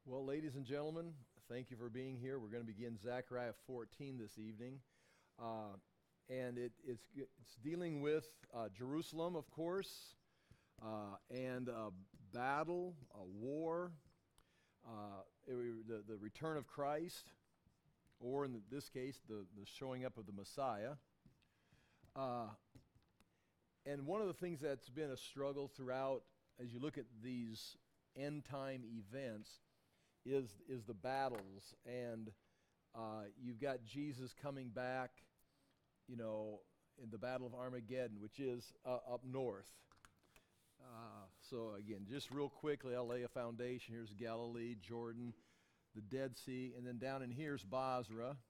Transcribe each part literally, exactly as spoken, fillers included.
Well, ladies and gentlemen, thank you for being here. We're going to begin Zechariah fourteen this evening. Uh, and it, it's, it's dealing with uh, Jerusalem, of course, uh, and a battle, a war, uh, it, the, the return of Christ, or in this case, the, the showing up of the Messiah. Uh, and one of the things that's been a struggle throughout, as you look at these end-time events, is is the battles, and uh, you've got Jesus coming back, you know, in the Battle of Armageddon, which is uh, up north. Uh, so again, just real quickly, I'll lay a foundation. Here's Galilee, Jordan, the Dead Sea, and then down in here's Basra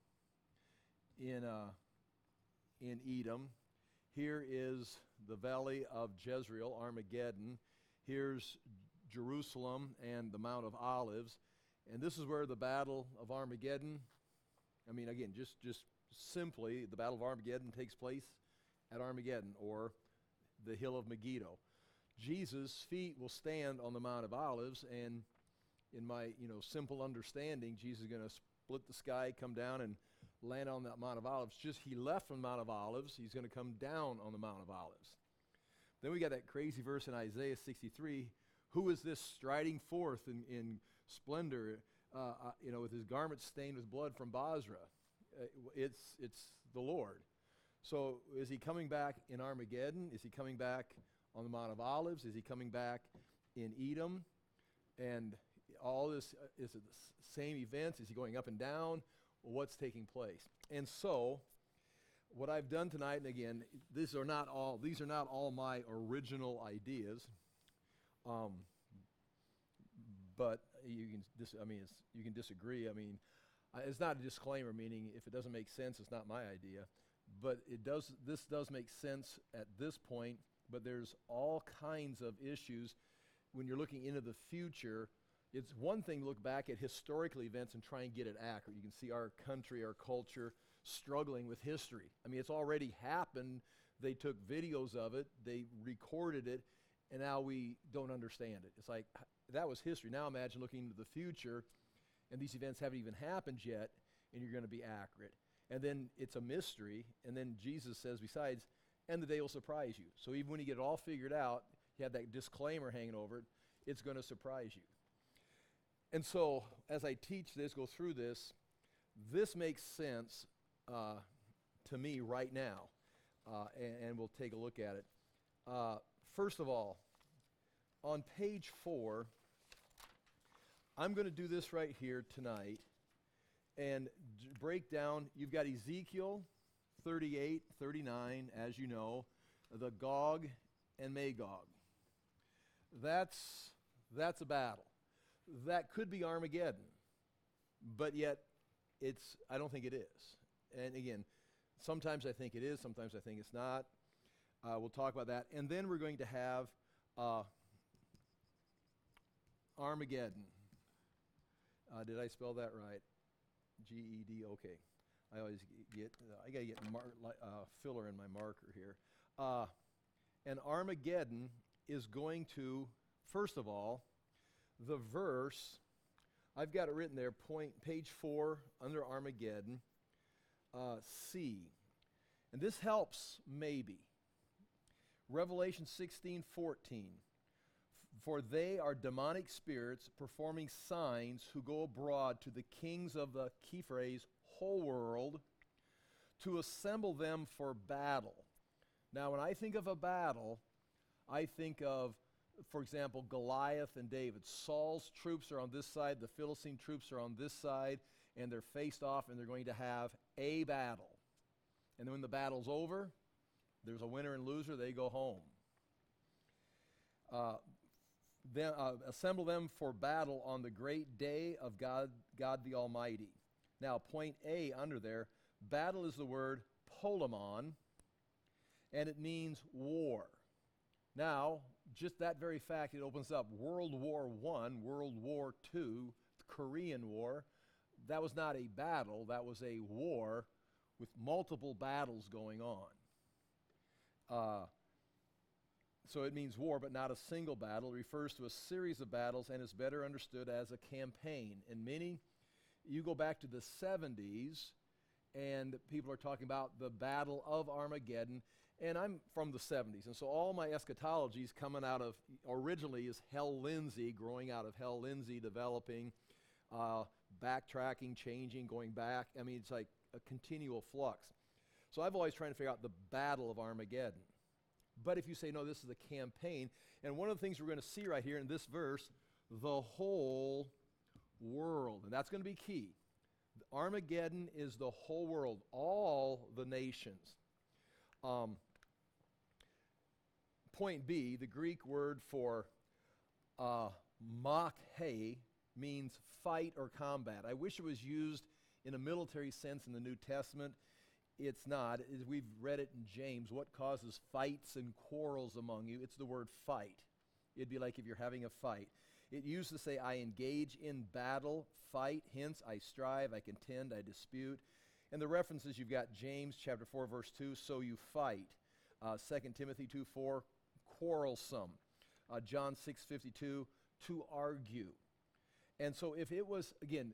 in uh, in Edom. Here is the Valley of Jezreel, Armageddon. Here's Jerusalem and the Mount of Olives. And this is where the Battle of Armageddon, I mean, again, just, just simply, the Battle of Armageddon takes place at Armageddon, or the hill of Megiddo. Jesus' feet will stand on the Mount of Olives, and in my, you know, simple understanding, Jesus is going to split the sky, come down, and land on that Mount of Olives. Just he left from the Mount of Olives, he's going to come down on the Mount of Olives. Then we got that crazy verse in Isaiah sixty-three, who is this striding forth in, in splendor, uh, uh, you know, with his garments stained with blood from Basra? Uh, it's, it's the Lord. So is he coming back in Armageddon? Is he coming back on the Mount of Olives? Is he coming back in Edom? And all this, uh, is it the s- same events? Is he going up and down? What's taking place? And so what I've done tonight, and again, these are not all, these are not all my original ideas. Um, but you can, dis- I mean, it's, you can disagree. I mean, uh, it's not a disclaimer, meaning if it doesn't make sense, it's not my idea. But it does. This does make sense at this point. But there's all kinds of issues when you're looking into the future. It's one thing to look back at historical events and try and get it accurate. You can see our country, our culture struggling with history. I mean, it's already happened. They took videos of it. They recorded it. And now we don't understand it. It's like, that was history. Now imagine looking into the future, and these events haven't even happened yet, and you're going to be accurate. And then it's a mystery, and then Jesus says, besides, and the day will surprise you. So even when you get it all figured out, you have that disclaimer hanging over it, it's going to surprise you. And so, as I teach this, go through this, this makes sense uh, to me right now, uh, and, and we'll take a look at it. Uh, First of all, on page four, I'm going to do this right here tonight and d- break down. You've got Ezekiel thirty-eight, thirty-nine, as you know, the Gog and Magog. That's, that's a battle. That could be Armageddon, but yet it's, I don't think it is. And again, sometimes I think it is, sometimes I think it's not. Uh, we'll talk about that. And then we're going to have uh, Armageddon. Uh, did I spell that right? G E D, okay. I always get, uh, I got to get mar- uh, filler in my marker here. Uh, and Armageddon is going to, first of all, the verse, I've got it written there, point, page four, under Armageddon, uh, C. And this helps, maybe. Revelation sixteen fourteen, for they are demonic spirits performing signs who go abroad to the kings of the Kephares whole world to assemble them for battle. Now, when I think of a battle, I think of, for example, Goliath and David. Saul's troops are on this side, the Philistine troops are on this side, and they're faced off, and they're going to have a battle. And then when the battle's over, there's a winner and loser, they go home. Uh, then uh, assemble them for battle on the great day of God, God the Almighty. Now, point A under there, battle is the word polemon, and it means war. Now, just that very fact, it opens up World War One, World War Two, the Korean War. That was not a battle, that was a war with multiple battles going on. Uh, so it means war, but not a single battle. It refers to a series of battles and is better understood as a campaign. And many, you go back to the seventies, and people are talking about the Battle of Armageddon, and I'm from the seventies, and so all my eschatology is coming out of, originally is Hal Lindsey, growing out of Hal Lindsey, developing, uh, backtracking, changing, going back. I mean, it's like a continual flux. So I've always tried to figure out the Battle of Armageddon. But if you say, no, this is a campaign, and one of the things we're going to see right here in this verse, the whole world, and that's going to be key. Armageddon is the whole world, all the nations. Um, point B, the Greek word for uh, makhe means fight or combat. I wish it was used in a military sense in the New Testament. It's not. As we've read it in James. What causes fights and quarrels among you? It's the word fight. It'd be like if you're having a fight. It used to say, I engage in battle, fight, hence I strive, I contend, I dispute. And the references, you've got James chapter four, verse two, so you fight. Uh, Second Timothy two four, quarrelsome. Uh, John six fifty-two, to argue. And so if it was, again,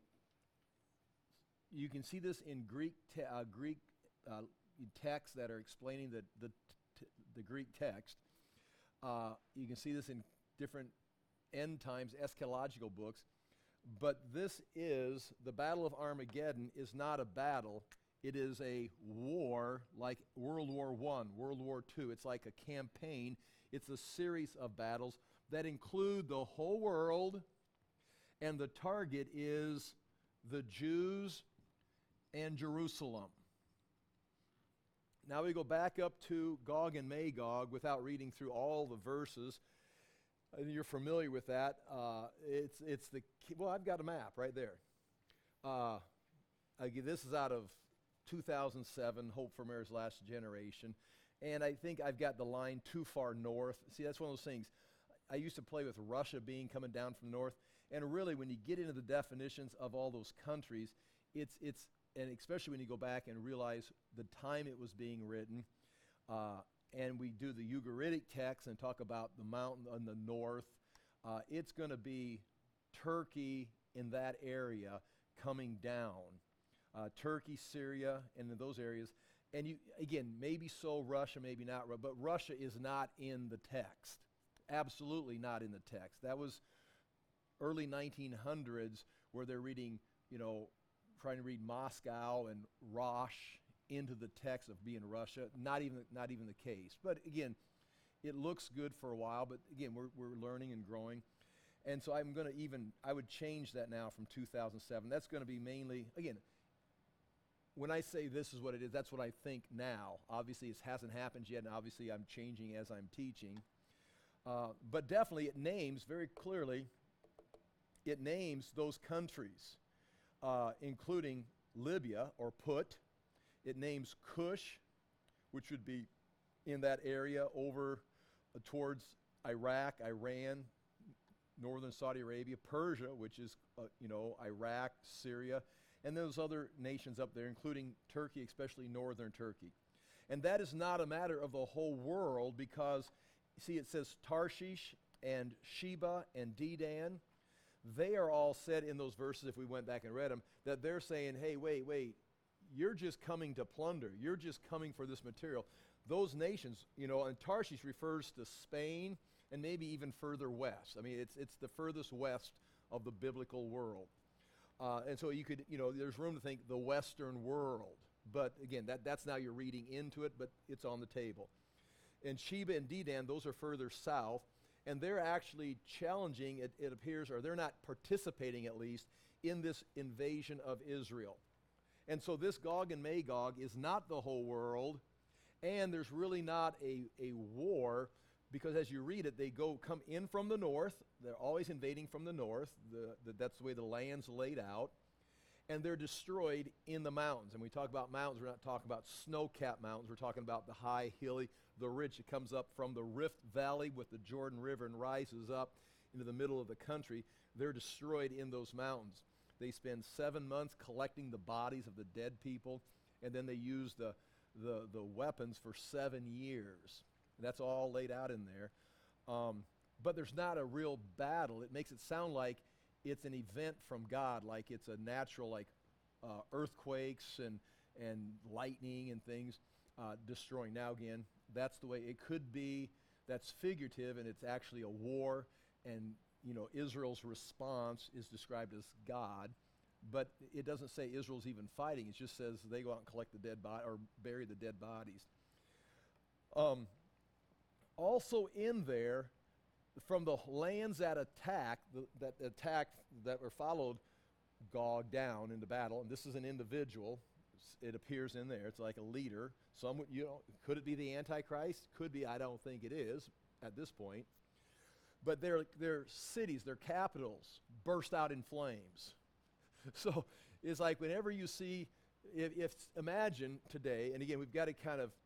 you can see this in Greek te- uh, Greek uh, texts that are explaining the, the, t- the Greek text. Uh, you can see this in different end times eschatological books. But this is, the Battle of Armageddon is not a battle. It is a war like World War One, World War Two. It's like a campaign. It's a series of battles that include the whole world, and the target is the Jews and Jerusalem. Now we go back up to Gog and Magog without reading through all the verses. Uh, you're familiar with that. Uh, it's it's the well, I've got a map right there. Uh, again, this is out of two thousand seven, Hope for America's Last Generation, and I think I've got the line too far north. See, that's one of those things. I used to play with Russia being coming down from the north, and really, when you get into the definitions of all those countries, it's it's and especially when you go back and realize the time it was being written. Uh, and we do the Ugaritic text and talk about the mountain on the north, uh, it's going to be Turkey in that area coming down. Uh, Turkey, Syria, and in those areas. And you again, maybe so Russia, maybe not, but Russia is not in the text. Absolutely not in the text. That was early nineteen hundreds where they're reading, you know, trying to read Moscow and Rosh into the text of being Russia. Not even not even the case. But again, it looks good for a while, but again, we're we're learning and growing. And so I'm going to even, I would change that now from two thousand seven. That's going to be mainly, again, when I say this is what it is, that's what I think now. Obviously, it hasn't happened yet, and obviously I'm changing as I'm teaching. Uh, but definitely it names very clearly, it names those countries, uh, including Libya, or Put. It names Cush, which would be in that area over uh, towards Iraq, Iran, northern Saudi Arabia, Persia, which is, uh, you know, Iraq, Syria, and those other nations up there, including Turkey, especially northern Turkey. And that is not a matter of the whole world because, see, it says Tarshish and Sheba and Dedan. They are all said in those verses, if we went back and read them, that they're saying, hey, wait, wait, you're just coming to plunder. You're just coming for this material. Those nations, you know, and Tarshish refers to Spain and maybe even further west. I mean, it's it's the furthest west of the biblical world. Uh, and so you could, you know, there's room to think the Western world. But again, that, that's now you're reading into it, but it's on the table. And Sheba and Dedan, those are further south, and they're actually challenging, it, it appears, or they're not participating at least, in this invasion of Israel. And so this Gog and Magog is not the whole world, and there's really not a, a war, because as you read it, they go come in from the north. They're always invading from the north. The, the, that's the way the land's laid out. And they're destroyed in the mountains. And we talk about mountains, we're not talking about snow-capped mountains. We're talking about the high, hilly, the ridge that comes up from the Rift Valley with the Jordan River and rises up into the middle of the country. They're destroyed in those mountains. They spend seven months collecting the bodies of the dead people, and then they use the, the, the weapons for seven years. And that's all laid out in there. Um, but there's not a real battle. It makes it sound like it's an event from God, like it's a natural, like uh, earthquakes and and lightning and things uh, destroying. Now again, that's the way it could be. That's figurative, and it's actually a war. And you know, Israel's response is described as God, but it doesn't say Israel's even fighting. It just says they go out and collect the dead body or bury the dead bodies. Um, also in there, from the lands that attack, the, that attack that were followed Gog down into battle, and this is an individual. It appears in there. It's like a leader. Some, you know, could it be the Antichrist? Could be. I don't think it is at this point. But their their cities, their capitals, burst out in flames. So it's like whenever you see, if, if imagine today, and again, we've got to kind of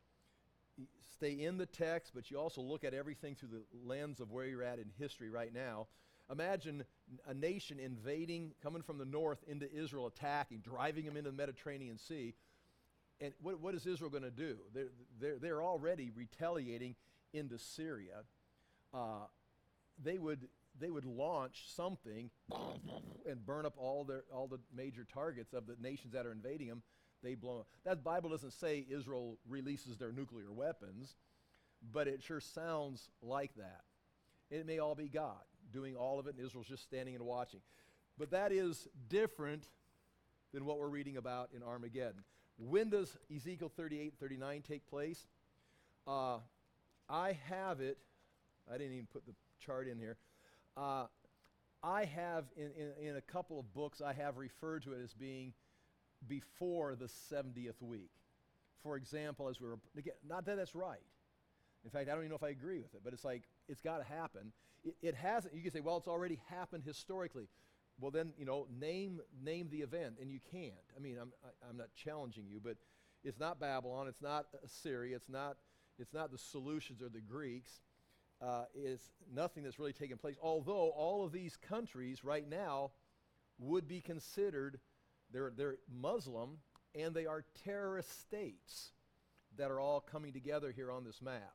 stay in the text, but you also look at everything through the lens of where you're at in history right now. Imagine a nation invading, coming from the north into Israel, attacking, driving them into the Mediterranean Sea. And what, what is Israel going to do? They're, they're, they're already retaliating into Syria. Uh, they would they would launch something and burn up all their all the major targets of the nations that are invading them. They blow up. That Bible doesn't say Israel releases their nuclear weapons, but it sure sounds like that. It may all be God doing all of it, and Israel's just standing and watching. But that is different than what we're reading about in Armageddon. When does Ezekiel thirty-eight, thirty-nine take place? Uh, I have it. I didn't even put the chart in here. Uh, I have, in, in, in a couple of books, I have referred to it as being before the seventieth week. For example, as we were, again, not that that's right. In fact, I don't even know if I agree with it, but it's like, it's got to happen. It, it hasn't. You can say, well, it's already happened historically. Well, then, you know, name name the event, and you can't. I mean, I'm I, I'm not challenging you, but it's not Babylon, it's not Assyria, it's not it's not the Seleucids or the Greeks. Uh, it's nothing that's really taken place. Although all of these countries right now would be considered, they're they're Muslim, and they are terrorist states that are all coming together here on this map.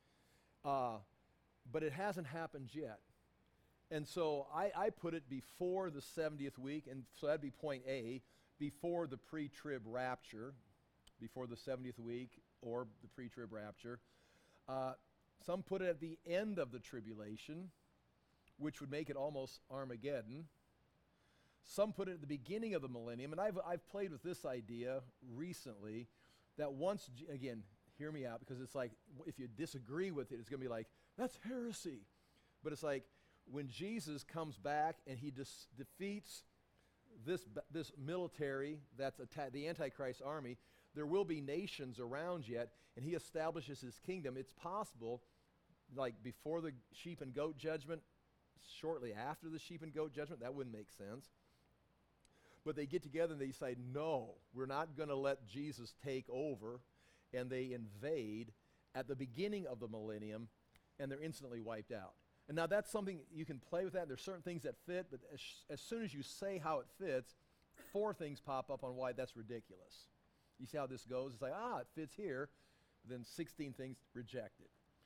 Uh, but it hasn't happened yet. And so I, I put it before the seventieth week, and so that'd be point A, before the pre-trib rapture, before the seventieth week, or the pre-trib rapture. Uh, some put it at the end of the tribulation, which would make it almost Armageddon. Some put it at the beginning of the millennium, and I've, I've played with this idea recently, that once, again, hear me out, because it's like, if you disagree with it, it's going to be like, that's heresy. But it's like, when Jesus comes back and he dis- defeats this this military that's atta- the Antichrist army, there will be nations around yet, and he establishes his kingdom. It's possible, like before the sheep and goat judgment, shortly after the sheep and goat judgment, that wouldn't make sense. But they get together and they say, no, we're not going to let Jesus take over, and they invade at the beginning of the millennium, and they're instantly wiped out. And now that's something, you can play with that. There's certain things that fit, but as, as soon as you say how it fits, four things pop up on why that's ridiculous. You see how this goes? It's like, ah, it fits here. Then sixteen things rejected.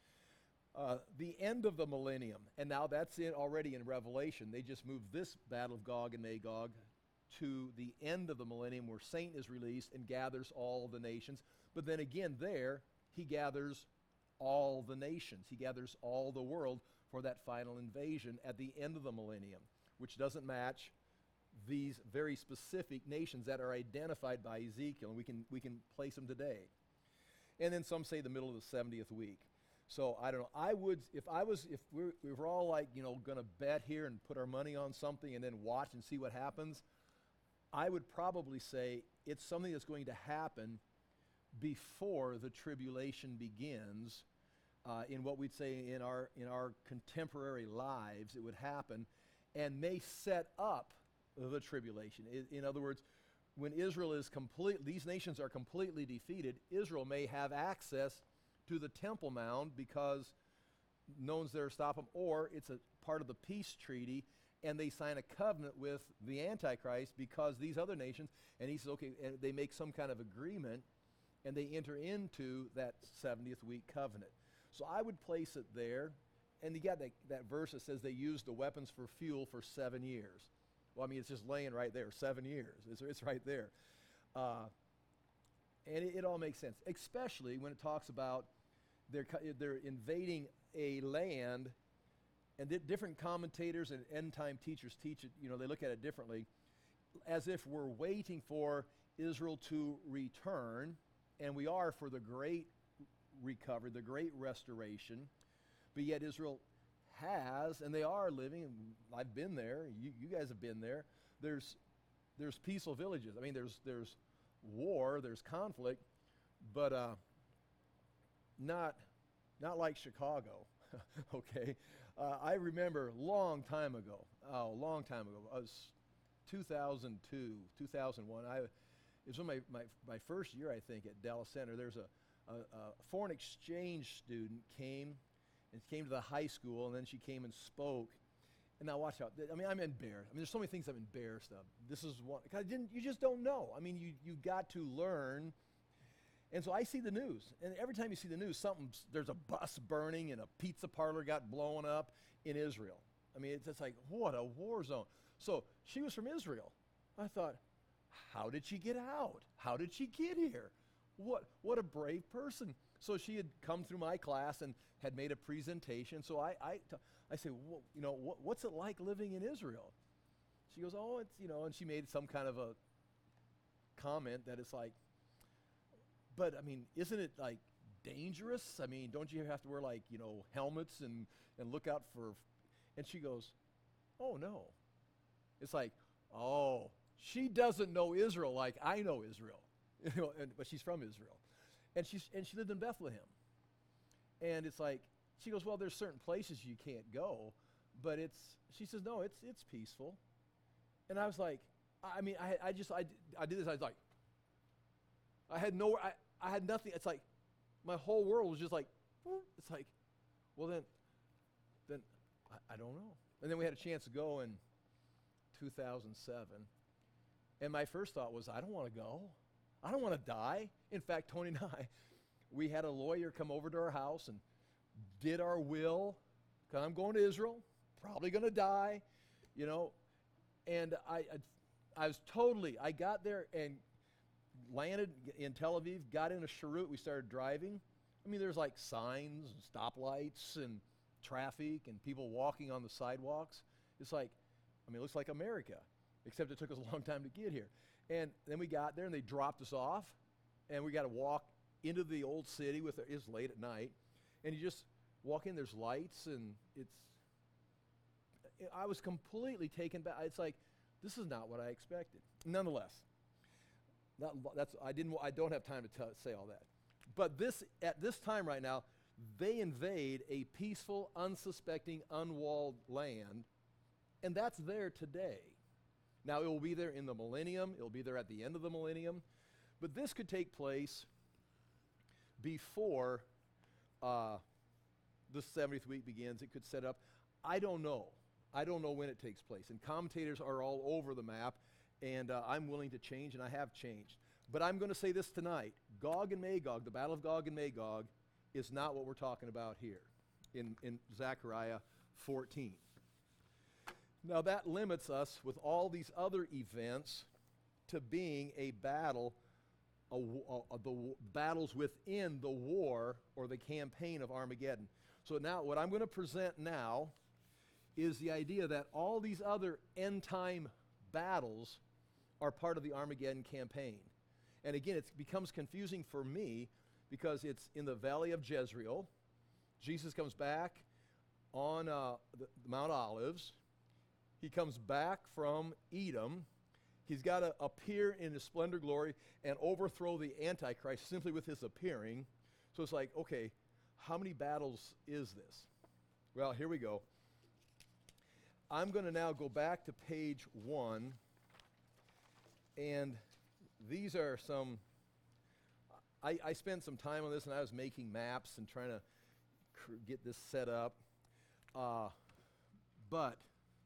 Uh, the end of the millennium, and now that's it already in Revelation. They just moved this battle of Gog and Magog to the end of the millennium, where Satan is released and gathers all the nations. But then again there, he gathers all the nations. He gathers all the world for that final invasion at the end of the millennium, which doesn't match these very specific nations that are identified by Ezekiel, and we can we can place them today. And then some say the middle of the seventieth week. So I don't know. I would, if I was, if we're, we were all like, you know, going to bet here and put our money on something and then watch and see what happens, I would probably say it's something that's going to happen before the tribulation begins. Uh, in what we'd say in our in our contemporary lives, it would happen, and may set up the tribulation. I, in other words, when Israel is complete, these nations are completely defeated, Israel may have access to the Temple Mount because no one's there to stop them, or it's a part of the peace treaty, and they sign a covenant with the Antichrist because these other nations, and he says, okay, and they make some kind of agreement, and they enter into that seventieth week covenant. So I would place it there, and you got that, that verse that says they used the weapons for fuel for seven years. Well, I mean, it's just laying right there, seven years. It's, it's right there. Uh, and it, it all makes sense, especially when it talks about they're, they're invading a land, and di- different commentators and end-time teachers teach it, you know, they look at it differently, as if we're waiting for Israel to return, and we are for the great recovery, the great restoration, but yet Israel has, and they are living, and I've been there, you, you guys have been there, there's there's peaceful villages. I mean, there's there's war, there's conflict, but uh, not not like Chicago, okay? Uh, I remember a long time ago, oh, a long time ago, I was two thousand two, two thousand one, I, it was in my, my, my first year, I think, at Dallas Center. There's a, a, a foreign exchange student came and came to the high school, and then she came and spoke. And now watch out. I mean, I'm embarrassed. I mean, there's so many things I'm embarrassed of. This is one, because I didn't, you just don't know. I mean, you, you got to learn. And so I see the news, and every time you see the news, something, there's a bus burning and a pizza parlor got blown up in Israel. I mean, it's just like, what a war zone. So she was from Israel. I thought, how did she get out? How did she get here? What what a brave person. So she had come through my class and had made a presentation. So I I, t- I say, well, you know, what, what's it like living in Israel? She goes, oh, it's, you know, and she made some kind of a comment that it's like, but I mean, isn't it like dangerous? I mean, don't you have to wear like, you know, helmets and, and look out for, and she goes, oh no. It's like, oh, she doesn't know Israel like I know Israel, you know, and, but she's from Israel. And she's and she lived in Bethlehem. And it's like, she goes, well, there's certain places you can't go, but it's, she says, no, it's it's peaceful. And I was like, I mean, I I just, I, I did this, I was like, I had no, I, I had nothing, it's like, my whole world was just like, it's like, well then, then, I, I don't know. And then we had a chance to go in two thousand seven, and my first thought was, I don't want to go. I don't want to die. In fact, Tony and I, we had a lawyer come over to our house and did our will, because I'm going to Israel, probably going to die, you know, and I, I, I was totally, I got there and landed in Tel Aviv, got in a Sharut, we started driving. I mean, there's like signs and stoplights and traffic and people walking on the sidewalks. It's like, I mean, it looks like America, except it took us a long time to get here. And then we got there and they dropped us off, and we got to walk into the old city with, it's late at night, and you just walk in, there's lights, and it's, I was completely taken back. It's like, this is not what I expected. Nonetheless, not, that's, I didn't, I don't have time to tell, say all that. But this, at this time right now, they invade a peaceful, unsuspecting, unwalled land, and that's there today. Now, it will be there in the millennium. It will be there at the end of the millennium. But this could take place before uh, the seventieth week begins. It could set up. I don't know. I don't know when it takes place. And commentators are all over the map, and uh, I'm willing to change, and I have changed. But I'm going to say this tonight. Gog and Magog, the Battle of Gog and Magog, is not what we're talking about here in, in Zechariah fourteen. Now that limits us with all these other events to being a battle, a, a, a, the w- battles within the war or the campaign of Armageddon. So now what I'm going to present now is the idea that all these other end time battles are part of the Armageddon campaign. And again, it becomes confusing for me because it's in the Valley of Jezreel. Jesus comes back on uh, the, the Mount Olives. He comes back from Edom. He's got to appear in his splendor glory and overthrow the Antichrist simply with his appearing. So it's like, okay, how many battles is this? Well, here we go. I'm going to now go back to page one, and these are some, I, I spent some time on this, and I was making maps and trying to cr- get this set up. Uh, but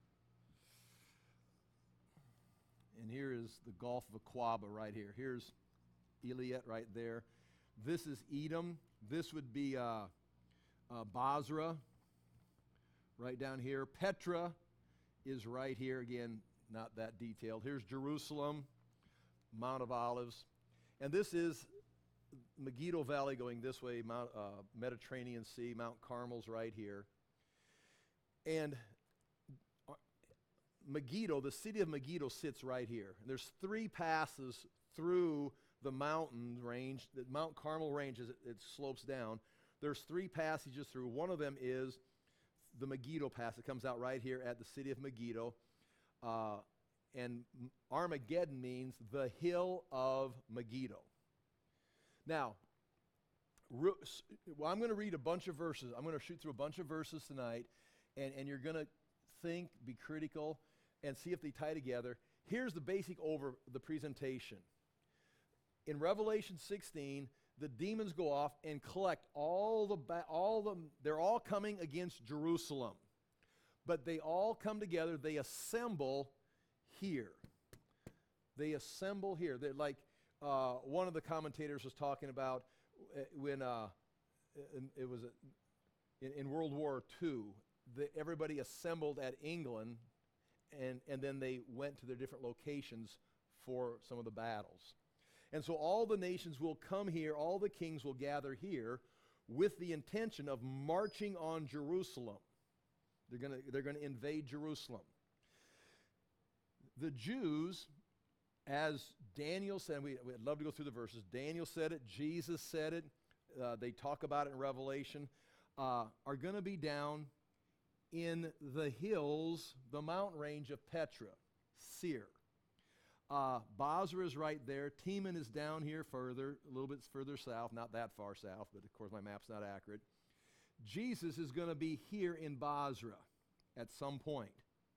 And here is the Gulf of Aqaba right here. Here's Eliat right there. This is Edom. This would be uh, uh, Basra. right down here. Petra is right here. Again, not that detailed. Here's Jerusalem, Mount of Olives. And this is Megiddo Valley going this way, Mount uh, Mediterranean Sea. Mount Carmel's right here. And uh, Megiddo, the city of Megiddo sits right here. And there's three passes through the mountain range, the Mount Carmel range as it, it slopes down. There's three passages through. One of them is the Megiddo Pass. It comes out right here at the city of Megiddo. Uh, and Armageddon means the hill of Megiddo. Now, well, I'm going to read a bunch of verses. I'm going to shoot through a bunch of verses tonight, and, and you're going to think, be critical, and see if they tie together. Here's the basic over the presentation. In Revelation sixteen, the demons go off and collect all the, ba- all the, they're all coming against Jerusalem. But they all come together, they assemble here. They assemble here. They're like, uh, one of the commentators was talking about uh, when uh, in, it was a, in, in World War Two, the, everybody assembled at England, and, and then they went to their different locations for some of the battles. And so all the nations will come here, all the kings will gather here with the intention of marching on Jerusalem. They're going to they're going to invade Jerusalem. The Jews, as Daniel said, we, we'd love to go through the verses. Daniel said it, Jesus said it, uh, they talk about it in Revelation, uh, are going to be down in the hills, the mountain range of Petra, Seir. Uh, Basra is right there. Teman is down here further, a little bit further south, not that far south, but of course my map's not accurate. Jesus is going to be here in Basra at some point.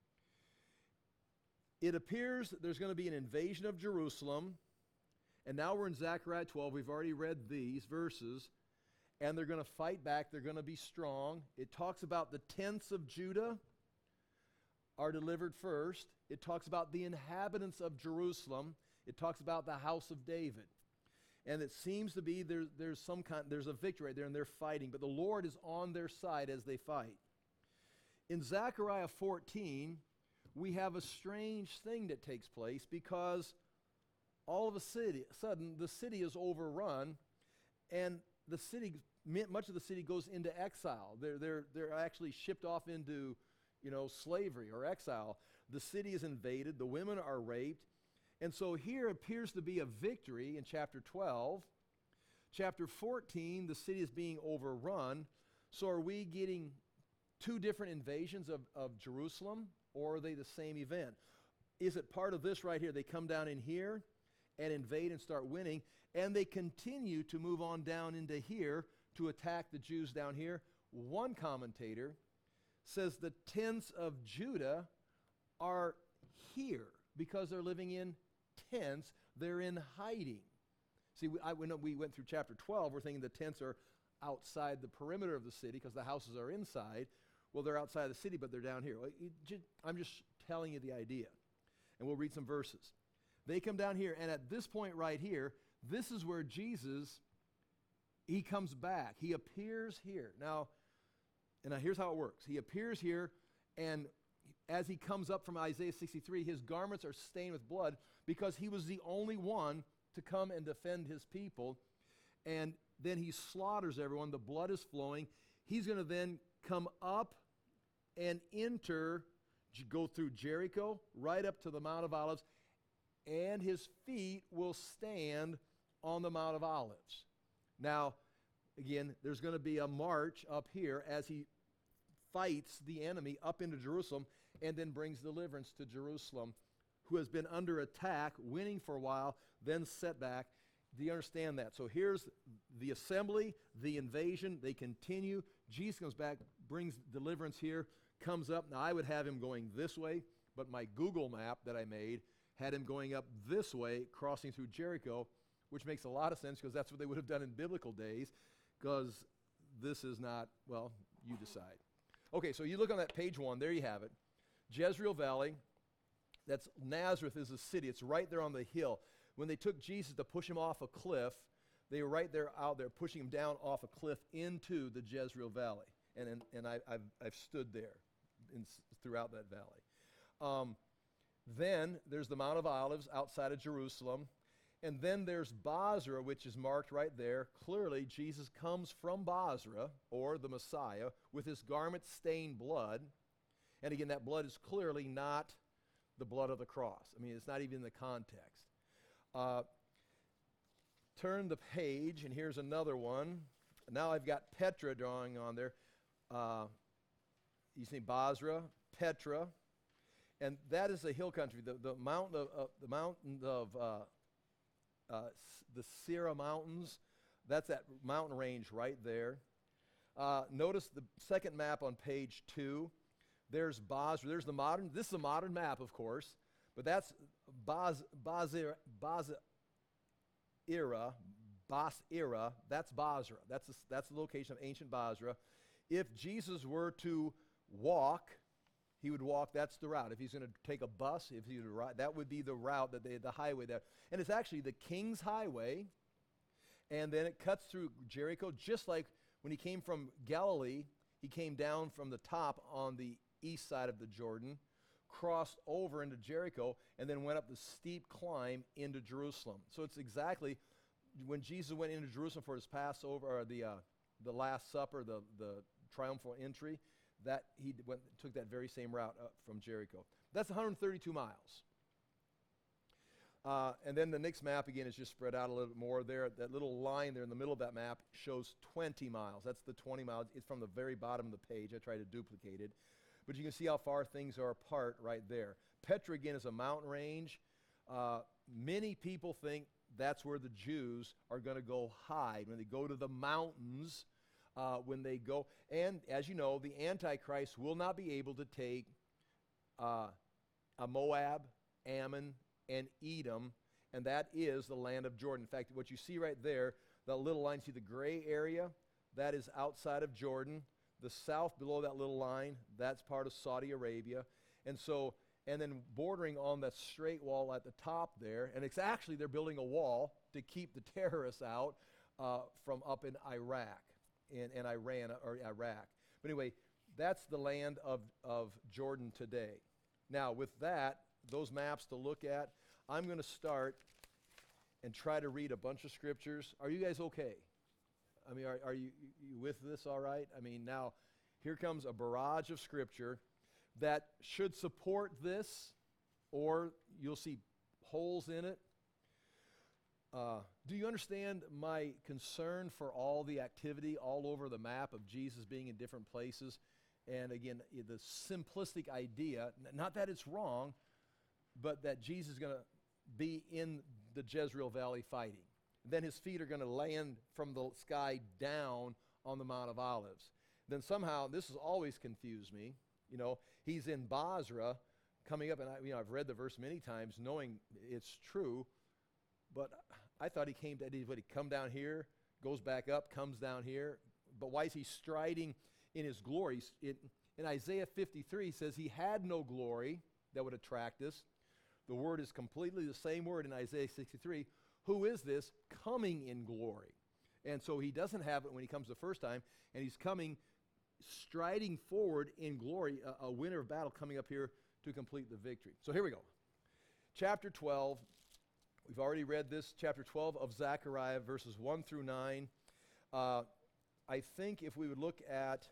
It appears that there's going to be an invasion of Jerusalem, and now we're in Zechariah twelve. We've already read these verses, and they're going to fight back. They're going to be strong. It talks about the tents of Judah are delivered first. It talks about the inhabitants of Jerusalem. It talks about the house of David. And it seems to be there, there's some kind, there's a victory right there, and they're fighting, but the Lord is on their side as they fight. In Zechariah fourteen, we have a strange thing that takes place because all of a city, sudden the city is overrun, and the city, much of the city goes into exile. They're, they're, they're actually shipped off into, you know, slavery or exile. The city is invaded. The women are raped. And so here appears to be a victory in chapter twelve. Chapter fourteen, the city is being overrun. So are we getting two different invasions of, of Jerusalem, or are they the same event? Is it part of this right here? They come down in here and invade and start winning, and they continue to move on down into here to attack the Jews down here. One commentator says the tents of Judah are here because they're living in tents. They're in hiding. See, we, I, when we went through chapter twelve, we're thinking the tents are outside the perimeter of the city because the houses are inside. Well, they're outside the city, but they're down here. Well, it, it, I'm just telling you the idea. And we'll read some verses. They come down here, and at this point right here, this is where Jesus, he comes back. He appears here. Now, and now here's how it works. He appears here, and as he comes up from Isaiah sixty-three, his garments are stained with blood because he was the only one to come and defend his people. And then he slaughters everyone. The blood is flowing. He's going to then come up and enter, go through Jericho, right up to the Mount of Olives, and his feet will stand on the Mount of Olives. Now, again, there's going to be a march up here as he fights the enemy up into Jerusalem and then brings deliverance to Jerusalem, who has been under attack, winning for a while, then set back. Do you understand that? So here's the assembly, the invasion. They continue. Jesus comes back, brings deliverance here, comes up. Now, I would have him going this way, but my Google map that I made had him going up this way, crossing through Jericho, which makes a lot of sense because that's what they would have done in biblical days, because this is not, well, you decide. Okay, so you look on that page one, there you have it. Jezreel Valley, that's Nazareth is a city. It's right there on the hill. When they took Jesus to push him off a cliff, they were right there out there pushing him down off a cliff into the Jezreel Valley. And, and, and I, I've, I've stood there. in, throughout that valley. Um, then there's the Mount of Olives outside of Jerusalem. And then there's Bozrah, which is marked right there. Clearly, Jesus comes from Bozrah, or the Messiah, with his garment stained blood. And again, that blood is clearly not the blood of the cross. I mean, it's not even in the context. Uh, turn the page, and here's another one. Now I've got Petra drawing on there. Uh, you see Bozrah, Petra, and that is a hill country. The, the mountain of uh, the mountain of uh, uh, S- the Sierra Mountains. That's that mountain range right there. Uh, notice the second map on page two. There's Bozrah. There's the modern. This is a modern map, of course, but that's Boz Bozrah Bozrah Bozrah. That's Bozrah. That's the, that's the location of ancient Bozrah. If Jesus were to walk, he would walk. That's the route. If he's going to take a bus, if he would ride, that would be the route that they, the highway there. And it's actually the King's Highway, and then it cuts through Jericho, just like when he came from Galilee. He came down from the top on the east side of the Jordan, crossed over into Jericho, and then went up the steep climb into Jerusalem. So it's exactly when Jesus went into Jerusalem for his Passover, or the uh, the Last Supper, the the triumphal entry, that he d- went, took that very same route up from Jericho. That's one hundred thirty-two miles. Uh, and then the next map, again, is just spread out a little bit more there. That little line there in the middle of that map shows twenty miles. That's the twenty miles. It's from the very bottom of the page. I tried to duplicate it. But you can see how far things are apart right there. Petra, again, is a mountain range. Uh, many people think that's where the Jews are going to go hide, when they go to the mountains, uh, when they go. And as you know, the Antichrist will not be able to take uh, a Moab, Ammon, and Edom, and that is the land of Jordan. In fact, what you see right there, that little line, see the gray area? That is outside of Jordan. The south below that little line, that's part of Saudi Arabia. And so, and then bordering on that straight wall at the top there, and it's actually, they're building a wall to keep the terrorists out uh, from up in Iraq, in, in Iran, or Iraq. But anyway, that's the land of, of Jordan today. Now, with that, those maps to look at, I'm going to start and try to read a bunch of scriptures. Are you guys okay? I mean, are, are you, you with this all right? I mean, now, here comes a barrage of scripture that should support this, or you'll see holes in it. Uh, do you understand my concern for all the activity all over the map of Jesus being in different places? And again, i- the simplistic idea, n- not that it's wrong, but that Jesus is going to be in the Jezreel Valley fighting. Then his feet are going to land from the sky down on the Mount of Olives. Then somehow, this has always confused me, you know, he's in Bozrah coming up, and I, you know, I've read the verse many times knowing it's true, but I thought he came to, would he come down here, goes back up, comes down here, but why is he striding in his glory? It, in Isaiah fifty-three, he says he had no glory that would attract us. The word is completely the same word in Isaiah sixty-three. Who is this coming in glory? And so he doesn't have it when he comes the first time, and he's coming, striding forward in glory, a, a winner of battle coming up here to complete the victory. So here we go. Chapter twelve. We've already read this, chapter twelve of Zechariah, verses one through nine. Uh, I think if we would look at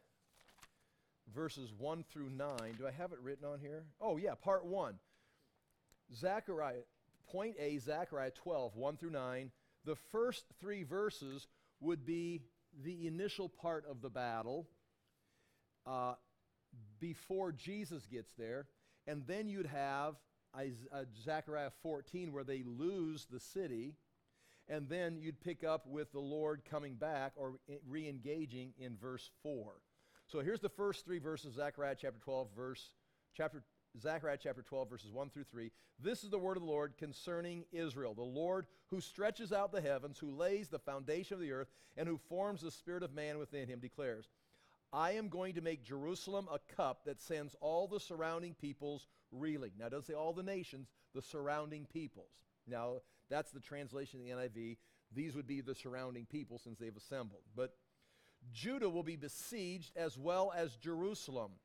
verses one through nine, do I have it written on here? Oh, yeah, part one. Zechariah, point A, Zechariah twelve, one through nine. The first three verses would be the initial part of the battle uh, before Jesus gets there. And then you'd have Is- uh, Zechariah fourteen, where they lose the city. And then you'd pick up with the Lord coming back or i- re-engaging in verse four. So here's the first three verses, Zechariah chapter twelve, verse, chapter Zechariah chapter twelve, verses one through three. This is the word of the Lord concerning Israel, the Lord who stretches out the heavens, who lays the foundation of the earth, and who forms the spirit of man within him, declares, I am going to make Jerusalem a cup that sends all the surrounding peoples reeling. Now, it doesn't say all the nations, the surrounding peoples. Now, that's the translation of the N I V. These would be the surrounding people since they've assembled. But Judah will be besieged as well as Jerusalem.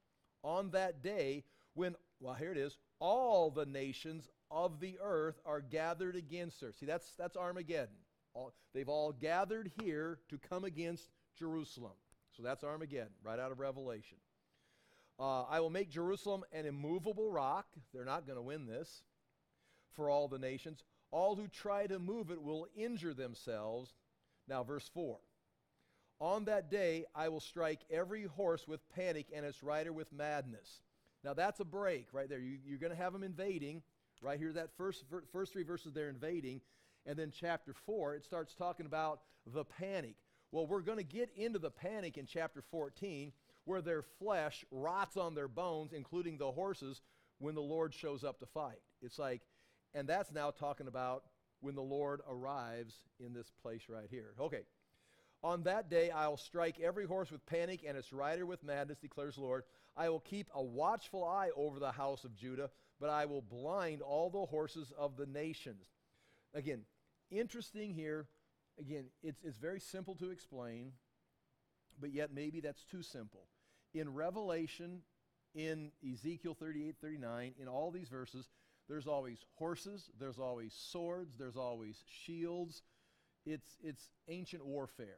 on that day when, well, here it is, all the nations of the earth are gathered against her. See, that's, that's Armageddon. All, they've all gathered here to come against Jerusalem. So that's Armageddon, right out of Revelation. Uh, I will make Jerusalem an immovable rock. They're not going to win this. For all the nations. All who try to move it will injure themselves. Now, verse four. On that day, I will strike every horse with panic and its rider with madness. Now, that's a break right there. You, you're going to have them invading. Right here, that first, ver- first three verses, they're invading. And then chapter four, it starts talking about the panic. Well, we're going to get into the panic in chapter fourteen, where their flesh rots on their bones, including the horses, when the Lord shows up to fight. It's like, and that's now talking about when the Lord arrives in this place right here. Okay. On that day, I will strike every horse with panic and its rider with madness, declares the Lord. I will keep a watchful eye over the house of Judah, but I will blind all the horses of the nations. Again, interesting here. Again, it's, it's very simple to explain, but yet maybe that's too simple. In Revelation, in Ezekiel thirty-eight, thirty-nine, in all these verses, there's always horses, there's always swords, there's always shields. It's, it's ancient warfare.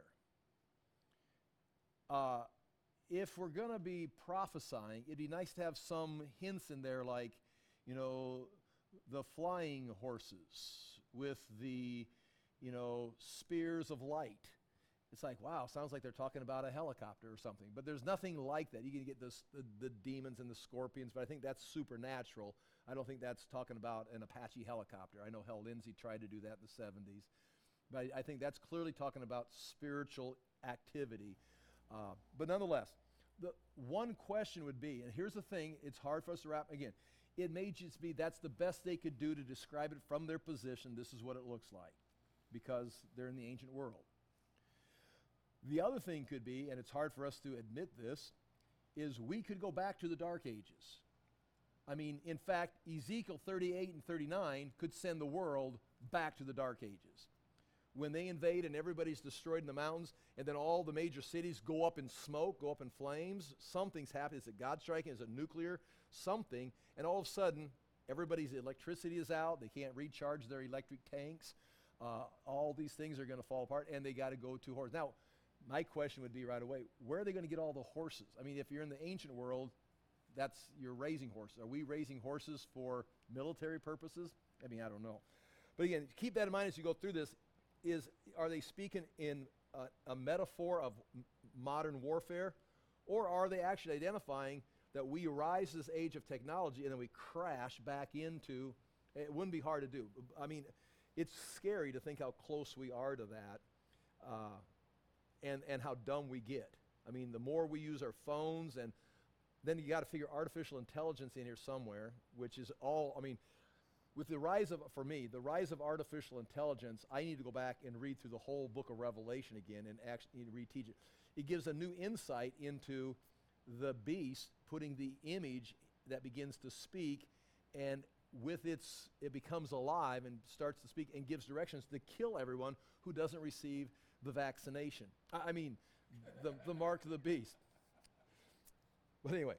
Uh, if we're going to be prophesying, it'd be nice to have some hints in there like, you know, the flying horses with the, you know, spears of light. It's like, wow, sounds like they're talking about a helicopter or something. But there's nothing like that. You can get this, the, the demons and the scorpions, but I think that's supernatural. I don't think that's talking about an Apache helicopter. I know Hal Lindsey tried to do that in the seventies. But I, I think that's clearly talking about spiritual activity. Uh, but nonetheless, the one question would be, and here's the thing, it's hard for us to wrap, again, it may just be that's the best they could do to describe it from their position. This is what it looks like, because they're in the ancient world. The other thing could be, and it's hard for us to admit this, is we could go back to the Dark Ages. I mean, in fact, Ezekiel thirty-eight and thirty-nine could send the world back to the Dark Ages. When they invade and everybody's destroyed in the mountains, and then all the major cities go up in smoke, go up in flames, something's happening. Is it God striking? Is it nuclear? Something. And all of a sudden, everybody's electricity is out. They can't recharge their electric tanks. Uh, all these things are going to fall apart, and they got to go to horses. Now, my question would be right away, where are they going to get all the horses? I mean, if you're in the ancient world, that's, you're raising horses. Are we raising horses for military purposes? I mean, I don't know. But again, keep that in mind as you go through this. Is, are they speaking in a, a metaphor of m- modern warfare? Or are they actually identifying that we rise this age of technology and then we crash back into, it wouldn't be hard to do. I mean, it's scary to think how close we are to that uh, and, and how dumb we get. I mean, the more we use our phones, and then you got to figure artificial intelligence in here somewhere, which is all, I mean, with the rise of, for me, the rise of artificial intelligence, I need to go back and read through the whole book of Revelation again and actually reteach it. It gives a new insight into the beast putting the image that begins to speak, and with its, it becomes alive and starts to speak and gives directions to kill everyone who doesn't receive the vaccination. I, I mean, the, the mark of the beast. But anyway,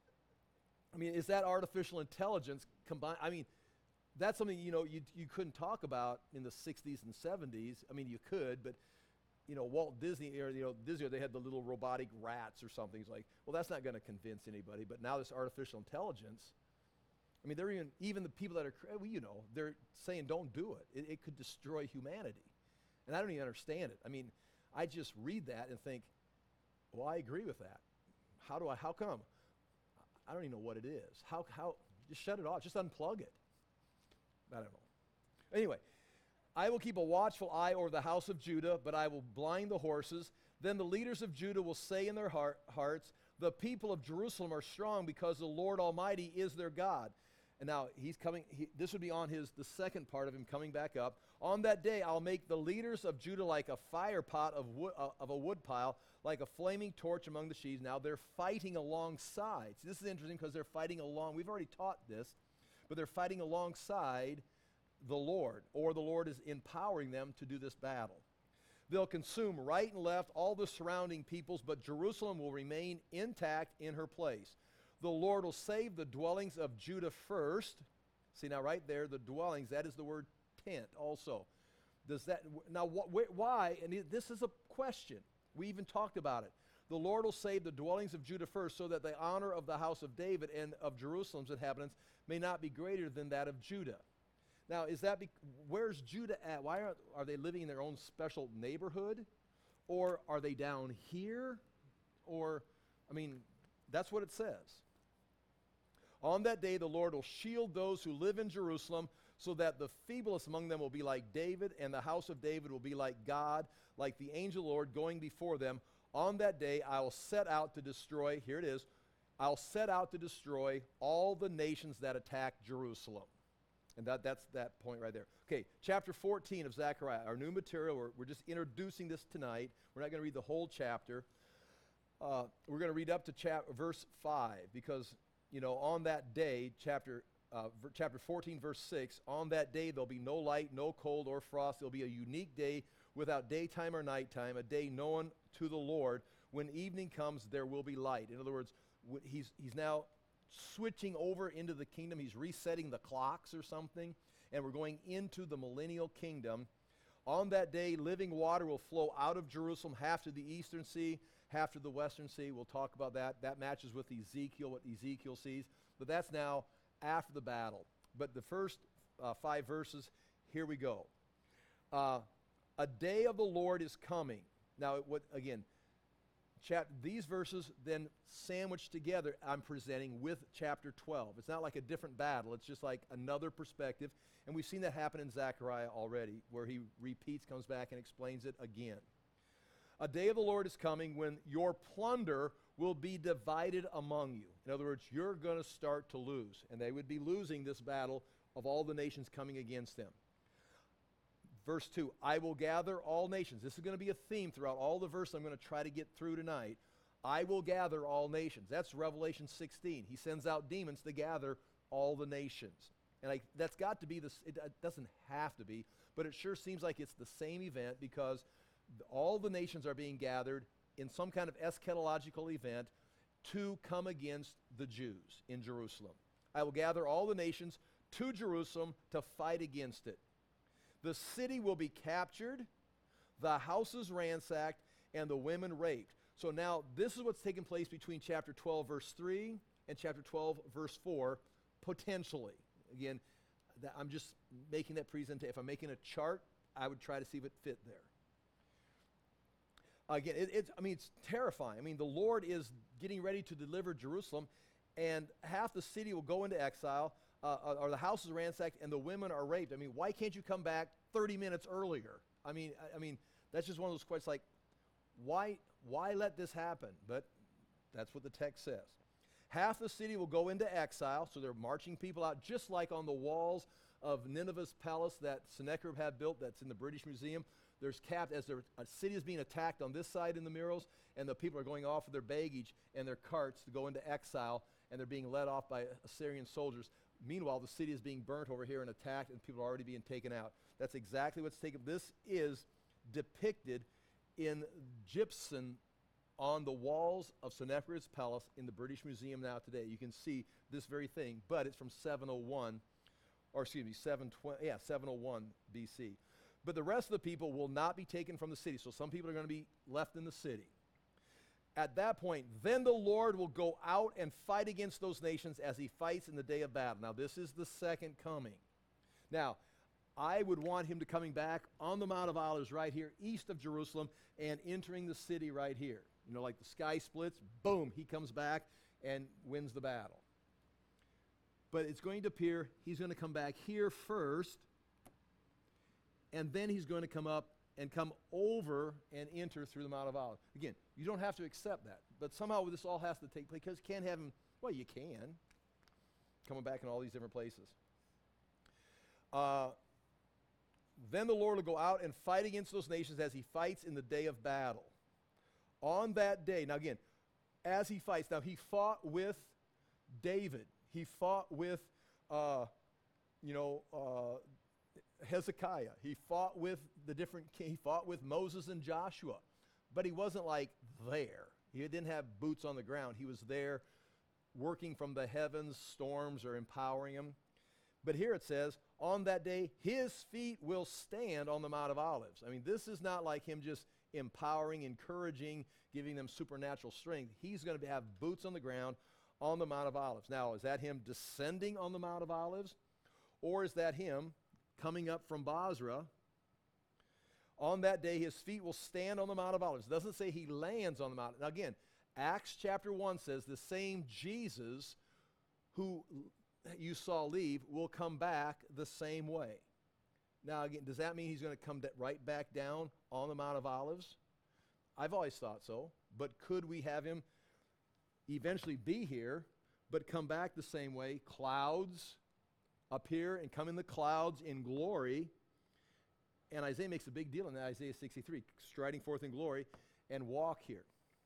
I mean, is that artificial intelligence combined? I mean, that's something, you know, you you couldn't talk about in the sixties and seventies. I mean, you could, but, you know, Walt Disney, or, you know, Disney, they had the little robotic rats or something. It's like, well, that's not going to convince anybody. But now this artificial intelligence, I mean, they're even, even the people that are, well, you know, they're saying don't do it. it. It could destroy humanity. And I don't even understand it. I mean, I just read that and think, well, I agree with that. How do I, how come? I don't even know what it is. How, how, just shut it off. Just unplug it. I don't know. Anyway, I will keep a watchful eye over the house of Judah, but I will blind the horses. Then the leaders of Judah will say in their heart, hearts, the people of Jerusalem are strong because the Lord Almighty is their God. And now he's coming, he, this would be on his, the second part of him coming back up. On that day, I'll make the leaders of Judah like a fire pot of, wood, uh, of a wood pile, like a flaming torch among the sheaves. Now they're fighting alongside. See, this is interesting because they're fighting along. We've already taught this. But they're fighting alongside the Lord, or the Lord is empowering them to do this battle. They'll consume right and left all the surrounding peoples, but Jerusalem will remain intact in her place. The Lord will save the dwellings of Judah first. See, now right there, the dwellings, that is the word tent also. Does that, now wh- wh- why, and it- this is a question. We even talked about it. The Lord will save the dwellings of Judah first, so that the honor of the house of David and of Jerusalem's inhabitants may not be greater than that of Judah. Now, is that, be, where's Judah at? Why are, are they living in their own special neighborhood? Or are they down here? Or, I mean, that's what it says. On that day, the Lord will shield those who live in Jerusalem, so that the feeblest among them will be like David, and the house of David will be like God, like the angel Lord going before them. On that day, I will set out to destroy, here it is, I'll set out to destroy all the nations that attack Jerusalem. And that, that's that point right there. Okay, chapter fourteen of Zechariah, our new material. We're, we're just introducing this tonight. We're not going to read the whole chapter. Uh, we're going to read up to chap- verse five, because, you know, on that day, chapter uh, v- chapter fourteen, verse six, on that day there'll be no light, no cold or frost. There'll be a unique day without daytime or nighttime, a day known to the Lord. When evening comes, there will be light. In other words, wh- he's, he's now switching over into the kingdom. He's resetting the clocks or something, and we're going into the millennial kingdom. On that day, living water will flow out of Jerusalem, half to the eastern sea, half to the western sea. We'll talk about that. That matches with Ezekiel, what Ezekiel sees. But that's now after the battle. But the first uh, five verses, here we go. Uh, a day of the Lord is coming. Now, what again, chap- these verses then sandwiched together, I'm presenting with chapter twelve. It's not like a different battle. It's just like another perspective. And we've seen that happen in Zechariah already, where he repeats, comes back, and explains it again. A day of the Lord is coming when your plunder will be divided among you. In other words, you're going to start to lose. And they would be losing this battle of all the nations coming against them. Verse two, I will gather all nations. This is going to be a theme throughout all the verses I'm going to try to get through tonight. I will gather all nations. That's Revelation sixteen. He sends out demons to gather all the nations. And I, that's got to be, this. It, it doesn't have to be, but it sure seems like it's the same event, because all the nations are being gathered in some kind of eschatological event to come against the Jews in Jerusalem. I will gather all the nations to Jerusalem to fight against it. The city will be captured, the houses ransacked, and the women raped. So now this is what's taking place between chapter twelve, verse three, and chapter twelve, verse four, potentially. Again, that I'm just making that presentation. If I'm making a chart, I would try to see if it fit there. Again, it, it's, I mean, it's terrifying. I mean, the Lord is getting ready to deliver Jerusalem, and half the city will go into exile, uh, or the house is ransacked, and the women are raped. I mean, why can't you come back thirty minutes earlier? I mean, I, I mean, that's just one of those questions like, why, why let this happen? But that's what the text says. Half the city will go into exile, so they're marching people out, just like on the walls of Nineveh's palace that Sennacherib had built, that's in the British Museum. There's capped, as there, a city is being attacked on this side in the murals, and the people are going off with their baggage and their carts to go into exile, and they're being led off by Assyrian soldiers. Meanwhile, the city is being burnt over here and attacked, and people are already being taken out. That's exactly what's taken. This is depicted in gypsum on the walls of Sennacherib's palace in the British Museum now today. You can see this very thing, but it's from seven oh one, or excuse me, seven twenty, yeah, seven oh one B C. But the rest of the people will not be taken from the city. So some people are going to be left in the city. At that point, then the Lord will go out and fight against those nations as he fights in the day of battle. Now, this is the second coming. Now, I would want him to coming back on the Mount of Olives right here, east of Jerusalem, and entering the city right here. You know, like the sky splits, boom, he comes back and wins the battle. But it's going to appear he's going to come back here first, and then he's going to come up and come over and enter through the Mount of Olives. Again, you don't have to accept that, but somehow this all has to take place, because you can't have him, well, you can, coming back in all these different places. Uh, then the Lord will go out and fight against those nations as he fights in the day of battle. On that day, now again, as he fights, now he fought with David. He fought with, uh, you know, uh, Hezekiah. He fought with the different, he fought with Moses and Joshua. But he wasn't like there. He didn't have boots on the ground. He was there working from the heavens, storms are empowering him. But here it says, on that day, his feet will stand on the Mount of Olives. I mean, this is not like him just empowering, encouraging, giving them supernatural strength. He's going to have boots on the ground on the Mount of Olives. Now, is that him descending on the Mount of Olives? Or is that him coming up from Bozrah? On that day, his feet will stand on the Mount of Olives. It doesn't say he lands on the mountain. Now again, Acts chapter one says the same Jesus who you saw leave will come back the same way. Now again, does that mean he's going to come da- right back down on the Mount of Olives? I've always thought so. But could we have him eventually be here, but come back the same way? Clouds appear and come in the clouds in glory. And Isaiah makes a big deal in that, Isaiah sixty-three, striding forth in glory, and walk here.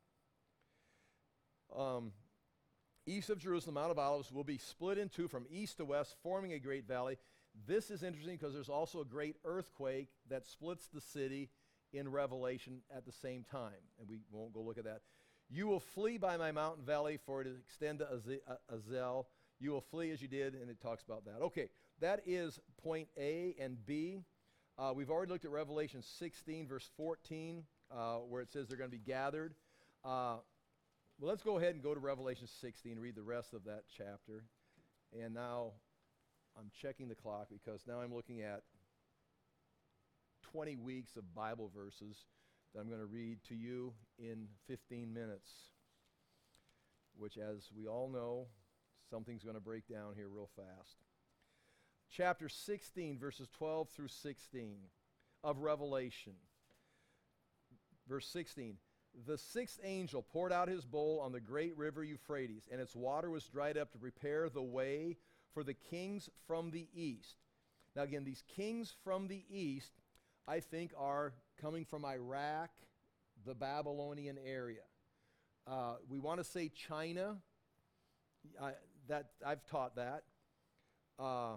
Um, east of Jerusalem, Mount of Olives will be split in two from east to west, forming a great valley. This is interesting because there's also a great earthquake that splits the city in Revelation at the same time. And we won't go look at that. You will flee by my mountain valley, for it is extend to Azel. You will flee as you did, and it talks about that. Okay, that is point A and B. Uh, we've already looked at Revelation sixteen, verse fourteen, uh, where it says they're going to be gathered. Uh, well, let's go ahead and go to Revelation sixteen, read the rest of that chapter. And now I'm checking the clock because now I'm looking at twenty weeks of Bible verses that I'm going to read to you in fifteen minutes, which, as we all know, something's going to break down here real fast. Chapter sixteen, verses twelve through sixteen of Revelation. Verse sixteen, the sixth angel poured out his bowl on the great river Euphrates, and its water was dried up to prepare the way for the kings from the east. Now again, these kings from the east, I think, are coming from Iraq, the Babylonian area. Uh, we want to say China. I, that I've taught that. Uh,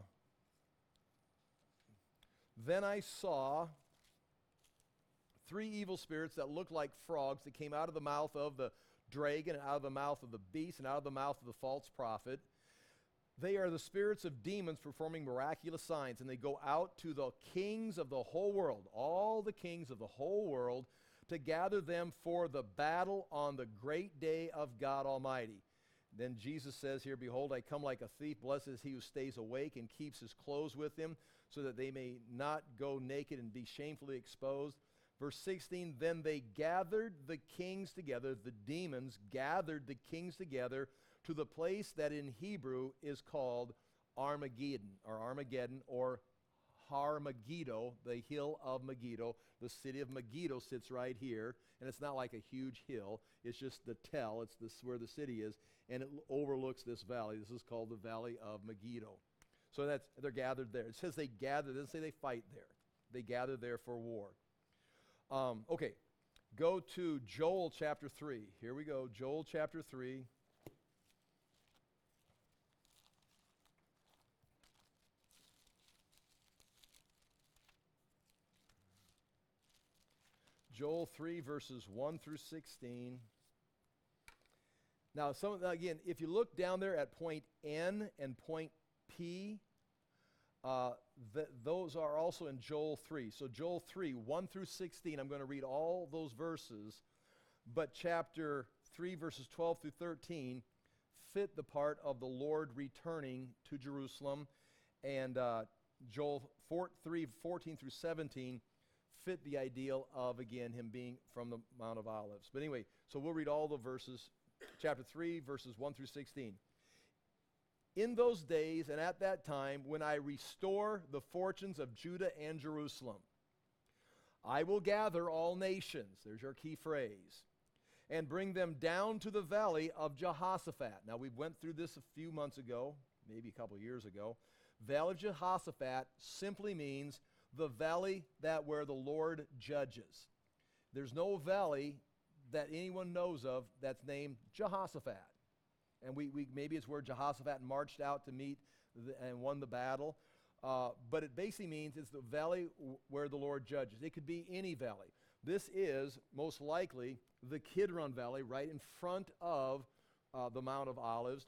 Then I saw three evil spirits that looked like frogs that came out of the mouth of the dragon, and out of the mouth of the beast, and out of the mouth of the false prophet. They are the spirits of demons performing miraculous signs, and they go out to the kings of the whole world, all the kings of the whole world, to gather them for the battle on the great day of God Almighty. Then Jesus says here, behold, I come like a thief. Blessed is he who stays awake and keeps his clothes with him, so that they may not go naked and be shamefully exposed. Verse sixteen, then they gathered the kings together, the demons gathered the kings together to the place that in Hebrew is called Armageddon, or Armageddon, or Har Megiddo, the hill of Megiddo. The city of Megiddo sits right here, and it's not like a huge hill. It's just the tell. It's this where the city is, and it overlooks this valley. This is called the Valley of Megiddo. So that's they're gathered there. It says they gather. It doesn't say they fight there. They gather there for war. Um, okay, go to Joel chapter three. Here we go. Joel chapter three. Joel three, verses one through sixteen. Now, some again, if you look down there at point N and point P, uh, th- those are also in Joel three. So Joel three, one through sixteen, I'm going to read all those verses, but chapter three, verses twelve through thirteen, fit the part of the Lord returning to Jerusalem, and uh, Joel four, three, fourteen through seventeen, fit the ideal of, again, him being from the Mount of Olives. But anyway, so we'll read all the verses. Chapter three, verses one through sixteen. In those days and at that time, when I restore the fortunes of Judah and Jerusalem, I will gather all nations, there's your key phrase, and bring them down to the valley of Jehoshaphat. Now, we went through this a few months ago, maybe a couple years ago. Valley of Jehoshaphat simply means the valley that where the Lord judges. There's no valley that anyone knows of that's named Jehoshaphat. And we, we maybe it's where Jehoshaphat marched out to meet the, and won the battle. Uh, but it basically means it's the valley w- where the Lord judges. It could be any valley. This is most likely the Kidron Valley right in front of uh, the Mount of Olives.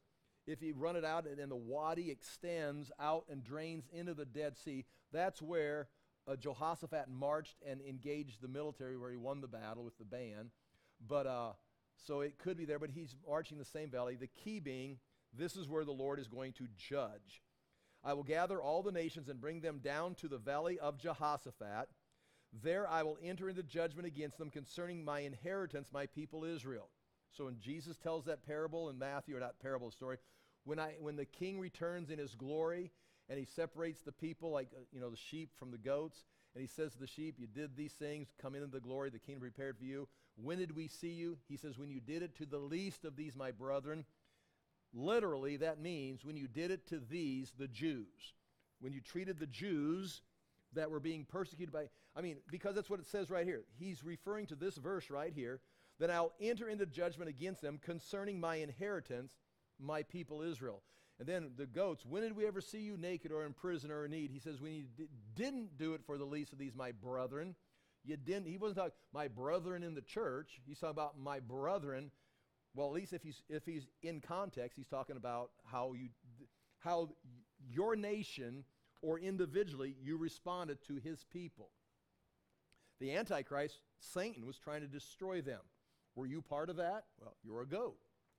if you run it out and then the wadi extends out and drains into the Dead Sea, that's where uh, Jehoshaphat marched and engaged the military, where he won the battle with the band. But uh, so it could be there, but he's marching the same valley. The key being, this is where the Lord is going to judge. I will gather all the nations and bring them down to the valley of Jehoshaphat. There I will enter into judgment against them concerning my inheritance, my people Israel. So when Jesus tells that parable in Matthew, or not parable, story, when I when the king returns in his glory and he separates the people like, uh, you know, the sheep from the goats, and he says to the sheep, you did these things, come into the glory the king prepared for you. When did we see you? He says, when you did it to the least of these, my brethren. Literally, that means when you did it to these, the Jews. When you treated the Jews that were being persecuted by, I mean, because that's what it says right here. He's referring to this verse right here, that I'll enter into judgment against them concerning my inheritance, my people Israel. And then the goats, when did we ever see you naked or in prison or in need? He says, when you d- didn't do it for the least of these, my brethren, you didn't, he wasn't talking my brethren in the church. He's talking about my brethren. Well, at least if he's, if he's in context, he's talking about how you, how your nation or individually you responded to his people. The Antichrist, Satan, was trying to destroy them. Were you part of that? Well, you're a goat.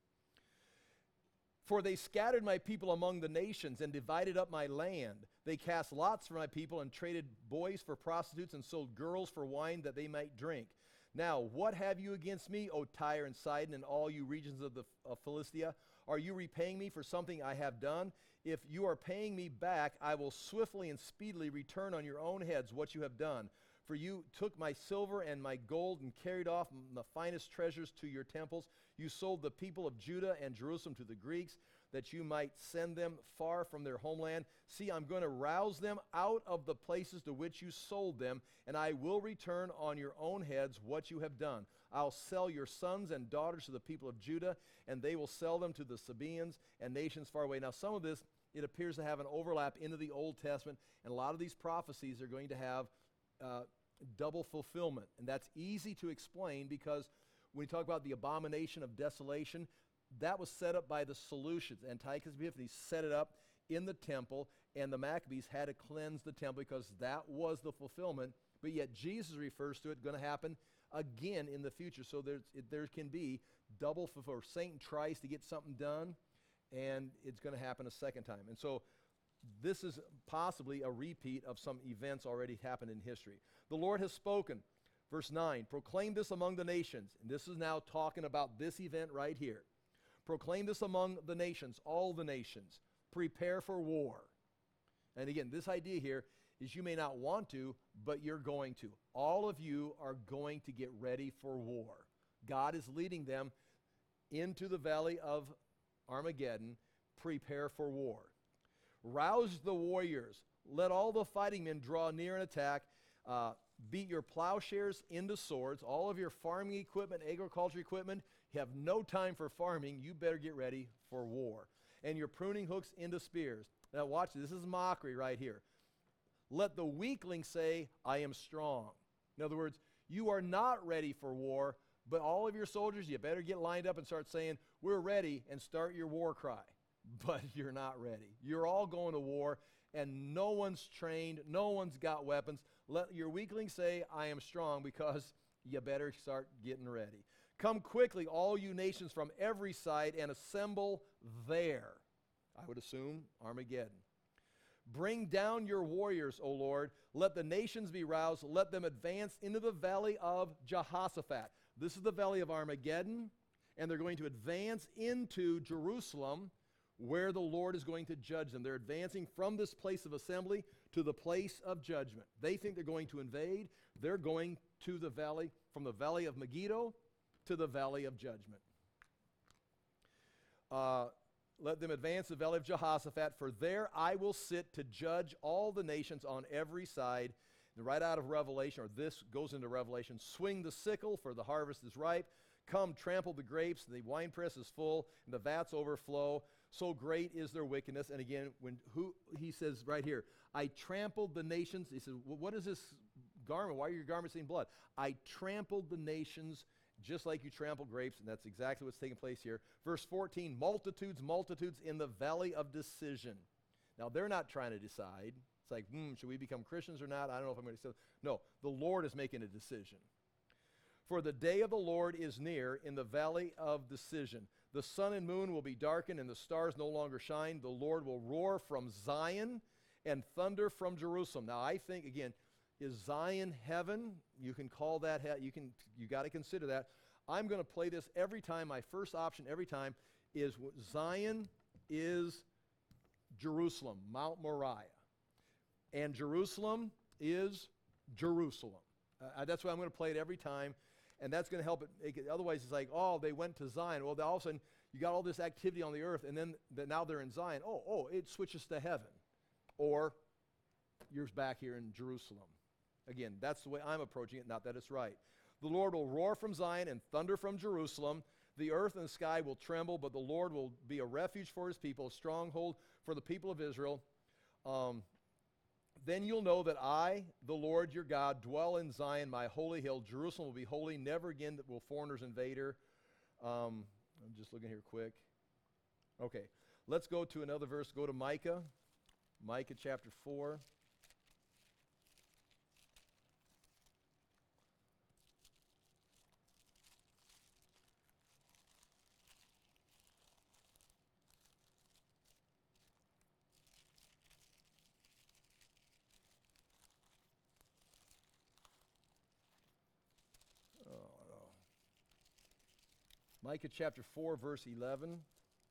For they scattered my people among the nations and divided up my land. They cast lots for my people and traded boys for prostitutes and sold girls for wine that they might drink. Now, what have you against me, O Tyre and Sidon, and all you regions of the of Philistia? Are you repaying me for something I have done? If you are paying me back, I will swiftly and speedily return on your own heads what you have done. For you took my silver and my gold and carried off the finest treasures to your temples. You sold the people of Judah and Jerusalem to the Greeks, that you might send them far from their homeland. See, I'm going to rouse them out of the places to which you sold them, and I will return on your own heads what you have done. I'll sell your sons and daughters to the people of Judah, and they will sell them to the Sabaeans and nations far away. Now, some of this, it appears to have an overlap into the Old Testament, and a lot of these prophecies are going to have uh, double fulfillment. And that's easy to explain because when we talk about the abomination of desolation, that was set up by the Seleucids. Antiochus Epiphanes set it up in the temple, and the Maccabees had to cleanse the temple because that was the fulfillment. But yet Jesus refers to it going to happen again in the future. So there's, it, there can be double fulfillment. Satan tries to get something done, and it's going to happen a second time. And so this is possibly a repeat of some events already happened in history. The Lord has spoken. Verse nine, proclaim this among the nations. And this is now talking about this event right here. Proclaim this among the nations, all the nations. Prepare for war. And again, this idea here is you may not want to, but you're going to. All of you are going to get ready for war. God is leading them into the valley of Armageddon. Prepare for war. Rouse the warriors. Let all the fighting men draw near and attack. Uh, beat your plowshares into swords. All of your farming equipment, agriculture equipment, you have no time for farming. You better get ready for war. And your pruning hooks into spears. Now watch this. This is mockery right here. Let the weakling say, I am strong. In other words, you are not ready for war, but all of your soldiers, you better get lined up and start saying, we're ready, and start your war cry. But you're not ready. You're all going to war, and no one's trained. No one's got weapons. Let your weakling say, I am strong, because you better start getting ready. Come quickly, all you nations from every side, and assemble there. I would assume Armageddon. Bring down your warriors, O Lord. Let the nations be roused. Let them advance into the valley of Jehoshaphat. This is the valley of Armageddon, and they're going to advance into Jerusalem, where the Lord is going to judge them. They're advancing from this place of assembly to the place of judgment. They think they're going to invade. They're going to the valley, from the valley of Megiddo to the valley of judgment. Uh, let them advance the valley of Jehoshaphat, for there I will sit to judge all the nations on every side. And right out of Revelation, or this goes into Revelation, swing the sickle, for the harvest is ripe. Come, trample the grapes, the winepress is full, and the vats overflow. So great is their wickedness. And again, when who he says right here, I trampled the nations. He says, well, what is this garment? Why are your garments in blood? I trampled the nations just like you trample grapes, and that's exactly what's taking place here. Verse fourteen, multitudes, multitudes in the valley of decision. Now, they're not trying to decide. It's like, hmm, should we become Christians or not? I don't know if I'm going to. No, the Lord is making a decision. For the day of the Lord is near in the valley of decision. The sun and moon will be darkened, and the stars no longer shine. The Lord will roar from Zion and thunder from Jerusalem. Now, I think, again, is Zion heaven? You can call that, he- you can, you got to consider that. I'm going to play this every time. My first option every time is w- Zion is Jerusalem, Mount Moriah. And Jerusalem is Jerusalem. Uh, that's why I'm going to play it every time. And that's going to help it, make it. Otherwise, it's like, oh, they went to Zion. Well, all of a sudden, you got all this activity on the earth, and then the, now they're in Zion. Oh, oh, it switches to heaven. Or you're back here in Jerusalem. Again, that's the way I'm approaching it, not that it's right. The Lord will roar from Zion and thunder from Jerusalem. The earth and the sky will tremble, but the Lord will be a refuge for his people, a stronghold for the people of Israel. Um, Then you'll know that I, the Lord your God, dwell in Zion, my holy hill. Jerusalem will be holy. Never again will foreigners invade her. Um, I'm just looking here quick. Okay, let's go to another verse. Go to Micah. Micah chapter four. Micah chapter four, verse eleven.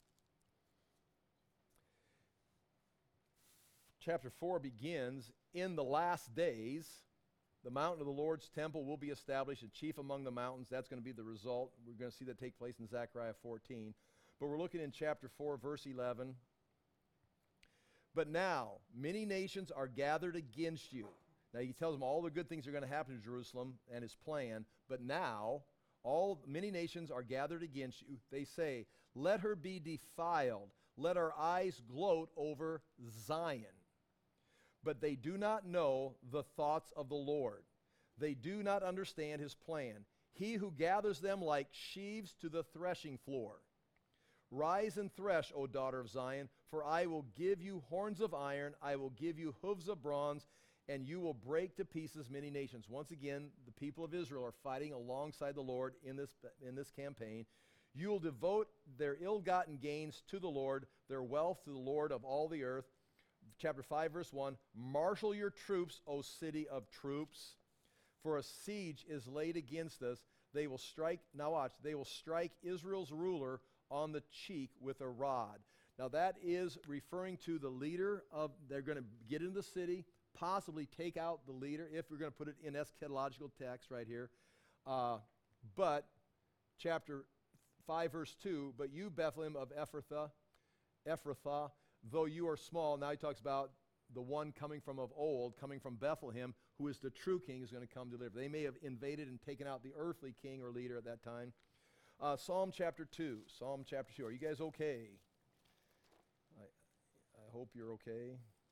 Chapter four begins, in the last days, the mountain of the Lord's temple will be established, a chief among the mountains. That's going to be the result. We're going to see that take place in Zechariah fourteen. But we're looking in chapter four, verse eleven. But now, many nations are gathered against you. Now, he tells them all the good things are going to happen to Jerusalem and his plan. But now, all many nations are gathered against you. They say, let her be defiled. Let our eyes gloat over Zion. But they do not know the thoughts of the Lord. They do not understand his plan. He who gathers them like sheaves to the threshing floor. Rise and thresh, O daughter of Zion, for I will give you horns of iron, I will give you hooves of bronze, and you will break to pieces many nations. Once again, the people of Israel are fighting alongside the Lord in this, in this campaign. You will devote their ill-gotten gains to the Lord, their wealth to the Lord of all the earth. Chapter five, verse one, marshal your troops, O city of troops, for a siege is laid against us. They will strike, now watch, they will strike Israel's ruler on the cheek with a rod. Now that is referring to the leader of, they're going to get into the city, possibly take out the leader, if we're going to put it in eschatological text right here. Uh, but, chapter five, verse two, but you, Bethlehem of Ephrathah, Ephrathah, though you are small, now he talks about the one coming from of old, coming from Bethlehem, who is the true king, is going to come deliver. They may have invaded and taken out the earthly king or leader at that time. Uh, Psalm chapter two. Psalm chapter two. Are you guys okay? I, I hope you're okay.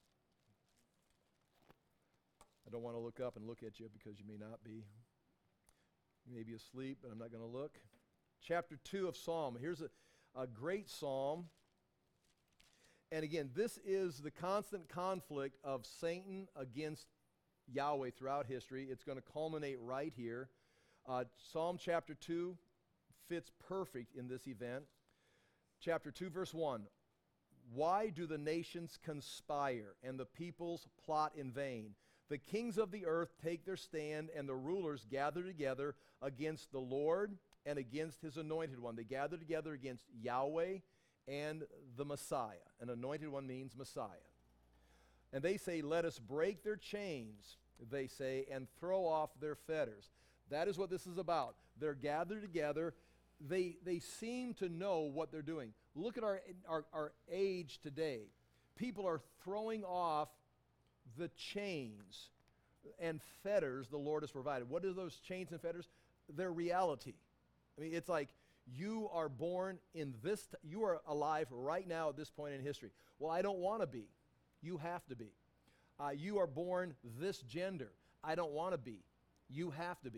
I don't want to look up and look at you because you may not be. You may be asleep, but I'm not going to look. Chapter two of Psalm. Here's a, a great psalm. And again, this is the constant conflict of Satan against Yahweh throughout history. It's going to culminate right here. Uh, Psalm chapter two fits perfect in this event. Chapter two, verse one. Why do the nations conspire and the peoples plot in vain? The kings of the earth take their stand, and the rulers gather together against the Lord and against his anointed one. They gather together against Yahweh and the Messiah. An anointed one means Messiah. And they say, let us break their chains, they say, and throw off their fetters. That is what this is about. They're gathered together. They, they seem to know what they're doing. Look at our, our, our age today. People are throwing off the chains and fetters the Lord has provided. What are those chains and fetters? They're reality. I mean, it's like you are born in this, t- you are alive right now at this point in history. Well, I don't want to be. You have to be. Uh, you are born this gender. I don't want to be. You have to be.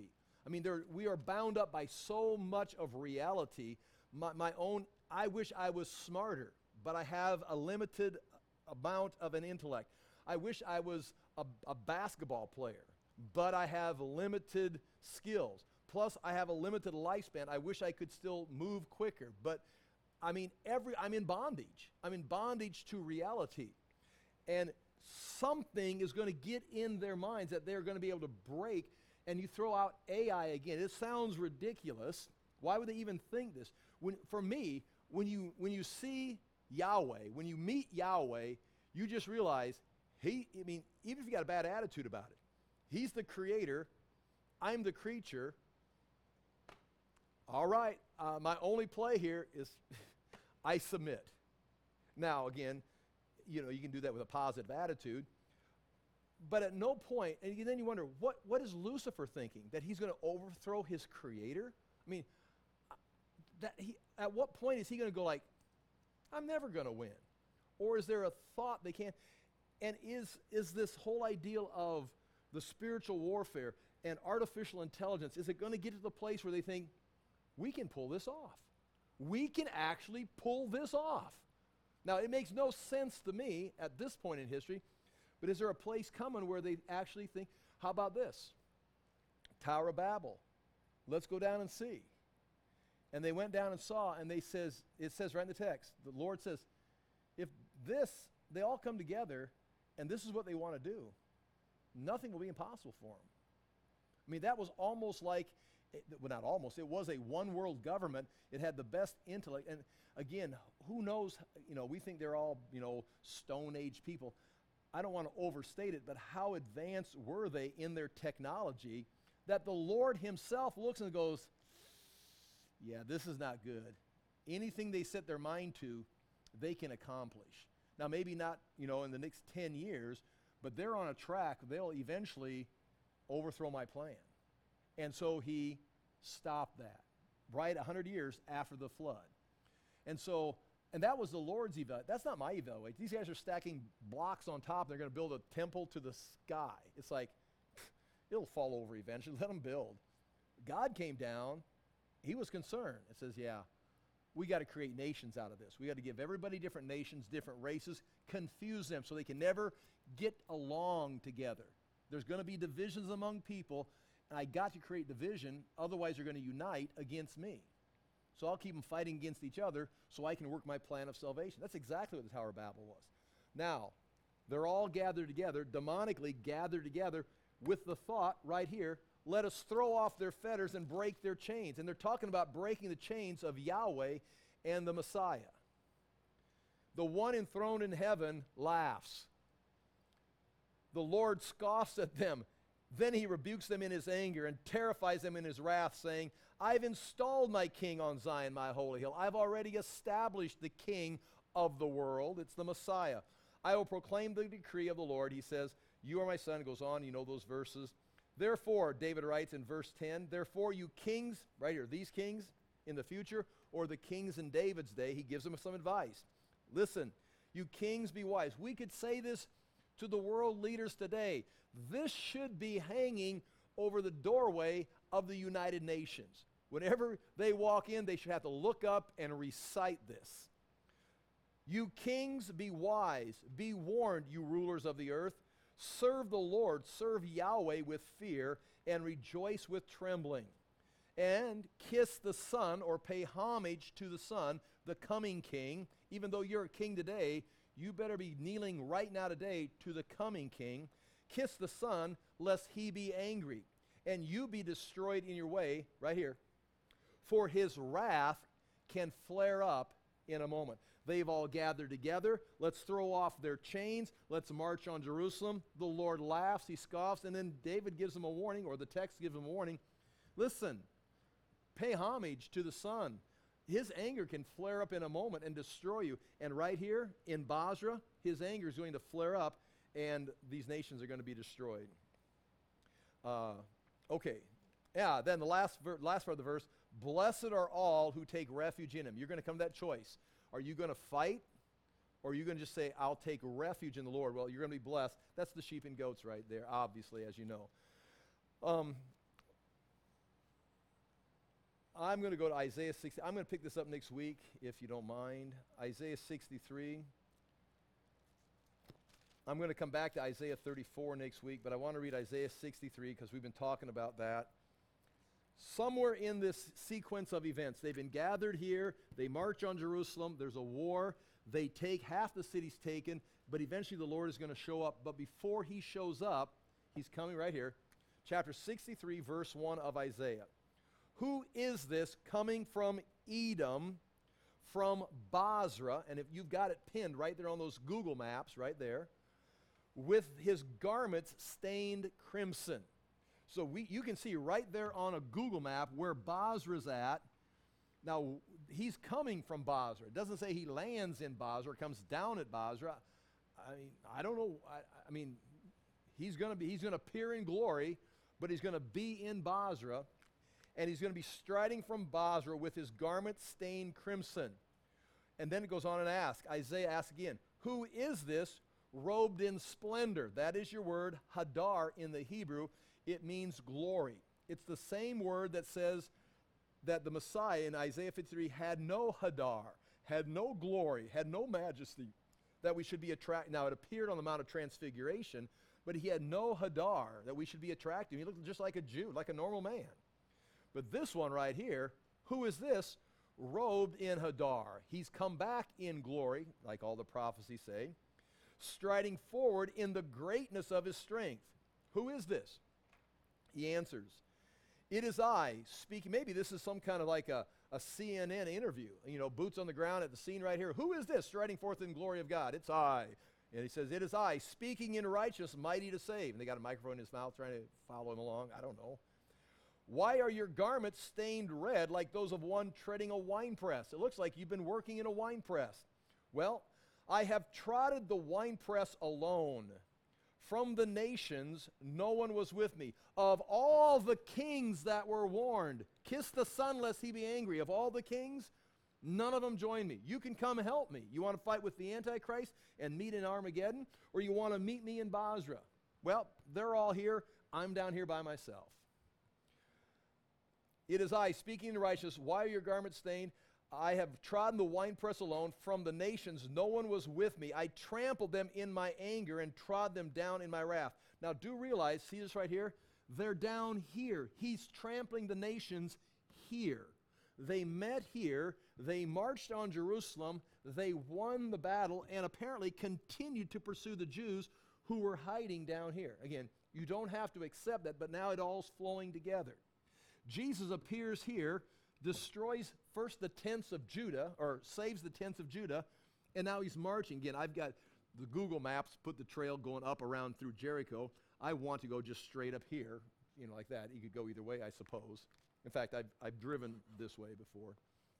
I mean, there, we are bound up by so much of reality. My, my own, I wish I was smarter, but I have a limited amount of an intellect. I wish I was a, a basketball player, but I have limited skills. Plus, I have a limited lifespan. I wish I could still move quicker, but I mean, every I'm in bondage. I'm in bondage to reality. And something is going to get in their minds that they're going to be able to break, and you throw out A I again. It sounds ridiculous. Why would they even think this? When, for me, when you, when you see Yahweh, when you meet Yahweh, you just realize, he, I mean, even if you got a bad attitude about it, he's the creator, I'm the creature. All right, uh, my only play here is I submit. Now, again, you know, you can do that with a positive attitude, but at no point, and then you wonder, what, what is Lucifer thinking? That he's going to overthrow his creator? I mean, that he, at what point is he going to go like, I'm never going to win? Or is there a thought they can't? And is, is this whole ideal of the spiritual warfare and artificial intelligence, is it going to get to the place where they think, we can pull this off? We can actually pull this off. Now, it makes no sense to me at this point in history, but is there a place coming where they actually think, how about this? Tower of Babel. Let's go down and see. And they went down and saw, and they says, it says right in the text, the Lord says, if this, they all come together, and this is what they want to do, nothing will be impossible for them. I mean, that was almost like, it, well, not almost, it was a one-world government. It had the best intellect. And again, who knows, you know, we think they're all, you know, Stone Age people. I don't want to overstate it, but how advanced were they in their technology that the Lord himself looks and goes, yeah, this is not good. Anything they set their mind to, they can accomplish. Now, maybe not, you know, in the next ten years, but they're on a track. They'll eventually overthrow my plan. And so he stopped that, right, one hundred years after the flood. And so, and that was the Lord's evaluation. That's not my evaluation. These guys are stacking blocks on top. They're going to build a temple to the sky. It's like, it'll fall over eventually. Let them build. God came down. He was concerned. It says, yeah, we got to create nations out of this. We got to give everybody different nations, different races, confuse them so they can never get along together. There's going to be divisions among people, and I got to create division, otherwise they're going to unite against me. So I'll keep them fighting against each other so I can work my plan of salvation. That's exactly what the Tower of Babel was. Now, they're all gathered together, demonically gathered together with the thought right here, let us throw off their fetters and break their chains. And they're talking about breaking the chains of Yahweh and the Messiah. The one enthroned in heaven laughs. The Lord scoffs at them. Then he rebukes them in his anger and terrifies them in his wrath, saying, I've installed my king on Zion, my holy hill. I've already established the king of the world. It's the Messiah. I will proclaim the decree of the Lord. He says, you are my son. It goes on, you know those verses. Therefore, David writes in verse ten, therefore you kings, right here, these kings in the future, or the kings in David's day, he gives them some advice. Listen, you kings, be wise. We could say this to the world leaders today. This should be hanging over the doorway of the United Nations. Whenever they walk in, they should have to look up and recite this. You kings, be wise. Be warned, you rulers of the earth. Serve the Lord, serve Yahweh with fear, and rejoice with trembling. And kiss the Son, or pay homage to the Son, the coming King. Even though you're a king today, you better be kneeling right now today to the coming King. Kiss the Son, lest he be angry, and you be destroyed in your way, right here. For his wrath can flare up in a moment. They've all gathered together. Let's throw off their chains. Let's march on Jerusalem. The Lord laughs, he scoffs, and then David gives them a warning, or the text gives them a warning. Listen, pay homage to the Son. His anger can flare up in a moment and destroy you. And right here in Basra, his anger is going to flare up, and these nations are going to be destroyed. Uh, okay. Yeah, then the last, ver- last part of the verse, blessed are all who take refuge in him. You're going to come to that choice. Are you going to fight, or are you going to just say, I'll take refuge in the Lord? Well, you're going to be blessed. That's the sheep and goats right there, obviously, as you know. Um, I'm going to go to Isaiah sixty. I'm going to pick this up next week, if you don't mind. Isaiah sixty-three. I'm going to come back to Isaiah thirty-four next week, but I want to read Isaiah sixty-three because we've been talking about that. Somewhere in this sequence of events, they've been gathered here, they march on Jerusalem, there's a war, they take, half the city's taken, but eventually the Lord is going to show up. But before he shows up, he's coming right here. Chapter sixty-three, verse one of Isaiah. Who is this coming from Edom, from Basra? And if you've got it pinned right there on those Google Maps, right there, with his garments stained crimson. So we, you can see right there on a Google map where Basra's at. Now, he's coming from Basra. It doesn't say he lands in Basra, comes down at Basra. I mean, I don't know. I, I mean, he's going to be, he's going to appear in glory, but he's going to be in Basra, and he's going to be striding from Basra with his garment stained crimson. And then it goes on and asks, Isaiah asks again, who is this robed in splendor? That is your word, hadar in the Hebrew. It means glory. It's the same word that says that the Messiah in Isaiah fifty-three had no hadar, had no glory, had no majesty, that we should be attracted. Now, it appeared on the Mount of Transfiguration, but he had no hadar, that we should be attracted. He looked just like a Jew, like a normal man. But this one right here, who is this? Robed in hadar. He's come back in glory, like all the prophecies say, striding forward in the greatness of his strength. Who is this? He answers, it is I speaking. Maybe this is some kind of like a, a C N N interview, you know, boots on the ground at the scene right here. Who is this striding forth in glory of God? It's I. And he says, it is I, speaking in righteousness, mighty to save. And they got a microphone in his mouth trying to follow him along. I don't know. Why are your garments stained red like those of one treading a winepress? It looks like you've been working in a winepress. Well, I have trodden the winepress alone. From the nations, no one was with me. Of all the kings that were warned, kiss the Son lest he be angry. Of all the kings, none of them joined me. You can come help me. You want to fight with the Antichrist and meet in Armageddon? Or you want to meet me in Basra? Well, they're all here. I'm down here by myself. It is I, speaking in righteousness. Why are your garments stained? I have trodden the winepress alone. From the nations, no one was with me. I trampled them in my anger and trod them down in my wrath. Now, do realize, see this right here? They're down here. He's trampling the nations here. They met here. They marched on Jerusalem. They won the battle and apparently continued to pursue the Jews who were hiding down here. Again, you don't have to accept that, but now it all's flowing together. Jesus appears here, destroys first the tents of Judah, or saves the tents of Judah, and now he's marching. Again, I've got the Google Maps, put the trail going up around through Jericho. I want to go just straight up here, you know, like that. You could go either way, I suppose. In fact, I've, I've driven this way before.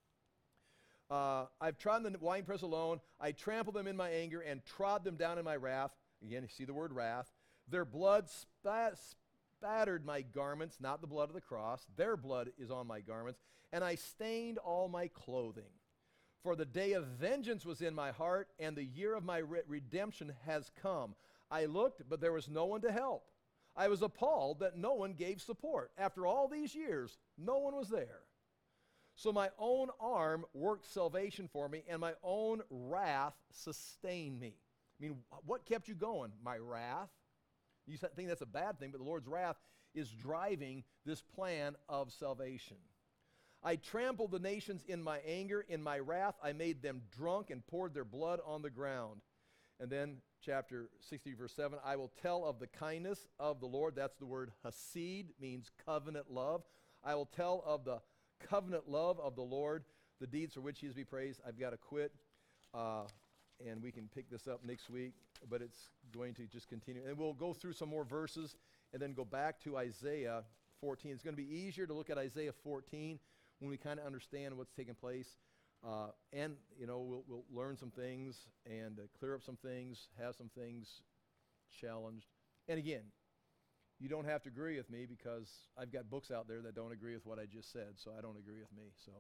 Uh, I've trodden the winepress alone. I trampled them in my anger and trod them down in my wrath. Again, you see the word wrath. Their blood spat, spattered my garments, not the blood of the cross. Their blood is on my garments. And I stained all my clothing. For the day of vengeance was in my heart, and the year of my re- redemption has come. I looked, but there was no one to help. I was appalled that no one gave support. After all these years, no one was there. So my own arm worked salvation for me, and my own wrath sustained me. I mean, what kept you going? My wrath? You think that's a bad thing, but the Lord's wrath is driving this plan of salvation. I trampled the nations in my anger. In my wrath, I made them drunk and poured their blood on the ground. And then chapter sixty, verse seven, I will tell of the kindness of the Lord. That's the word hasid, means covenant love. I will tell of the covenant love of the Lord, the deeds for which he is to be praised. I've got to quit, uh, and we can pick this up next week, but it's going to just continue. And we'll go through some more verses and then go back to Isaiah fourteen. It's going to be easier to look at Isaiah fourteen when we kind of understand what's taking place. Uh, and, you know, we'll, we'll learn some things and uh, clear up some things, have some things challenged. And again, you don't have to agree with me because I've got books out there that don't agree with what I just said, so I don't agree with me. So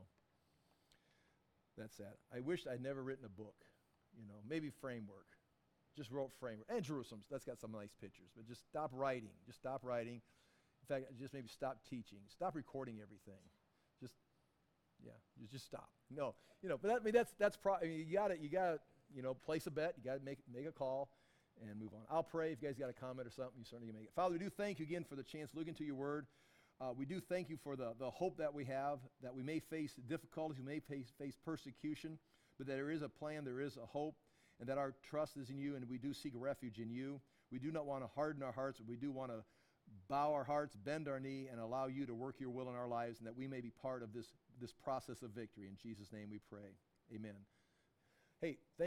that's that. I wish I'd never written a book, you know, maybe Framework. Just wrote Framework. And Jerusalem, that's got some nice pictures. But just stop writing. Just stop writing. In fact, just maybe stop teaching. Stop recording everything. Just Yeah, you just stop. No, you know, but that, I mean, that's that's pro- I mean, you got to you got to you know place a bet. You got to make make a call, and move on. I'll pray. If you guys got a comment or something, you certainly can make it. Father, we do thank you again for the chance to look into your Word. Uh, we do thank you for the the hope that we have, that we may face difficulties, we may face face persecution, but that there is a plan, there is a hope, and that our trust is in you, and we do seek refuge in you. We do not want to harden our hearts, but we do want to bow our hearts, bend our knee, and allow you to work your will in our lives, and that we may be part of this, this process of victory. In Jesus' name we pray. Amen. Hey, thank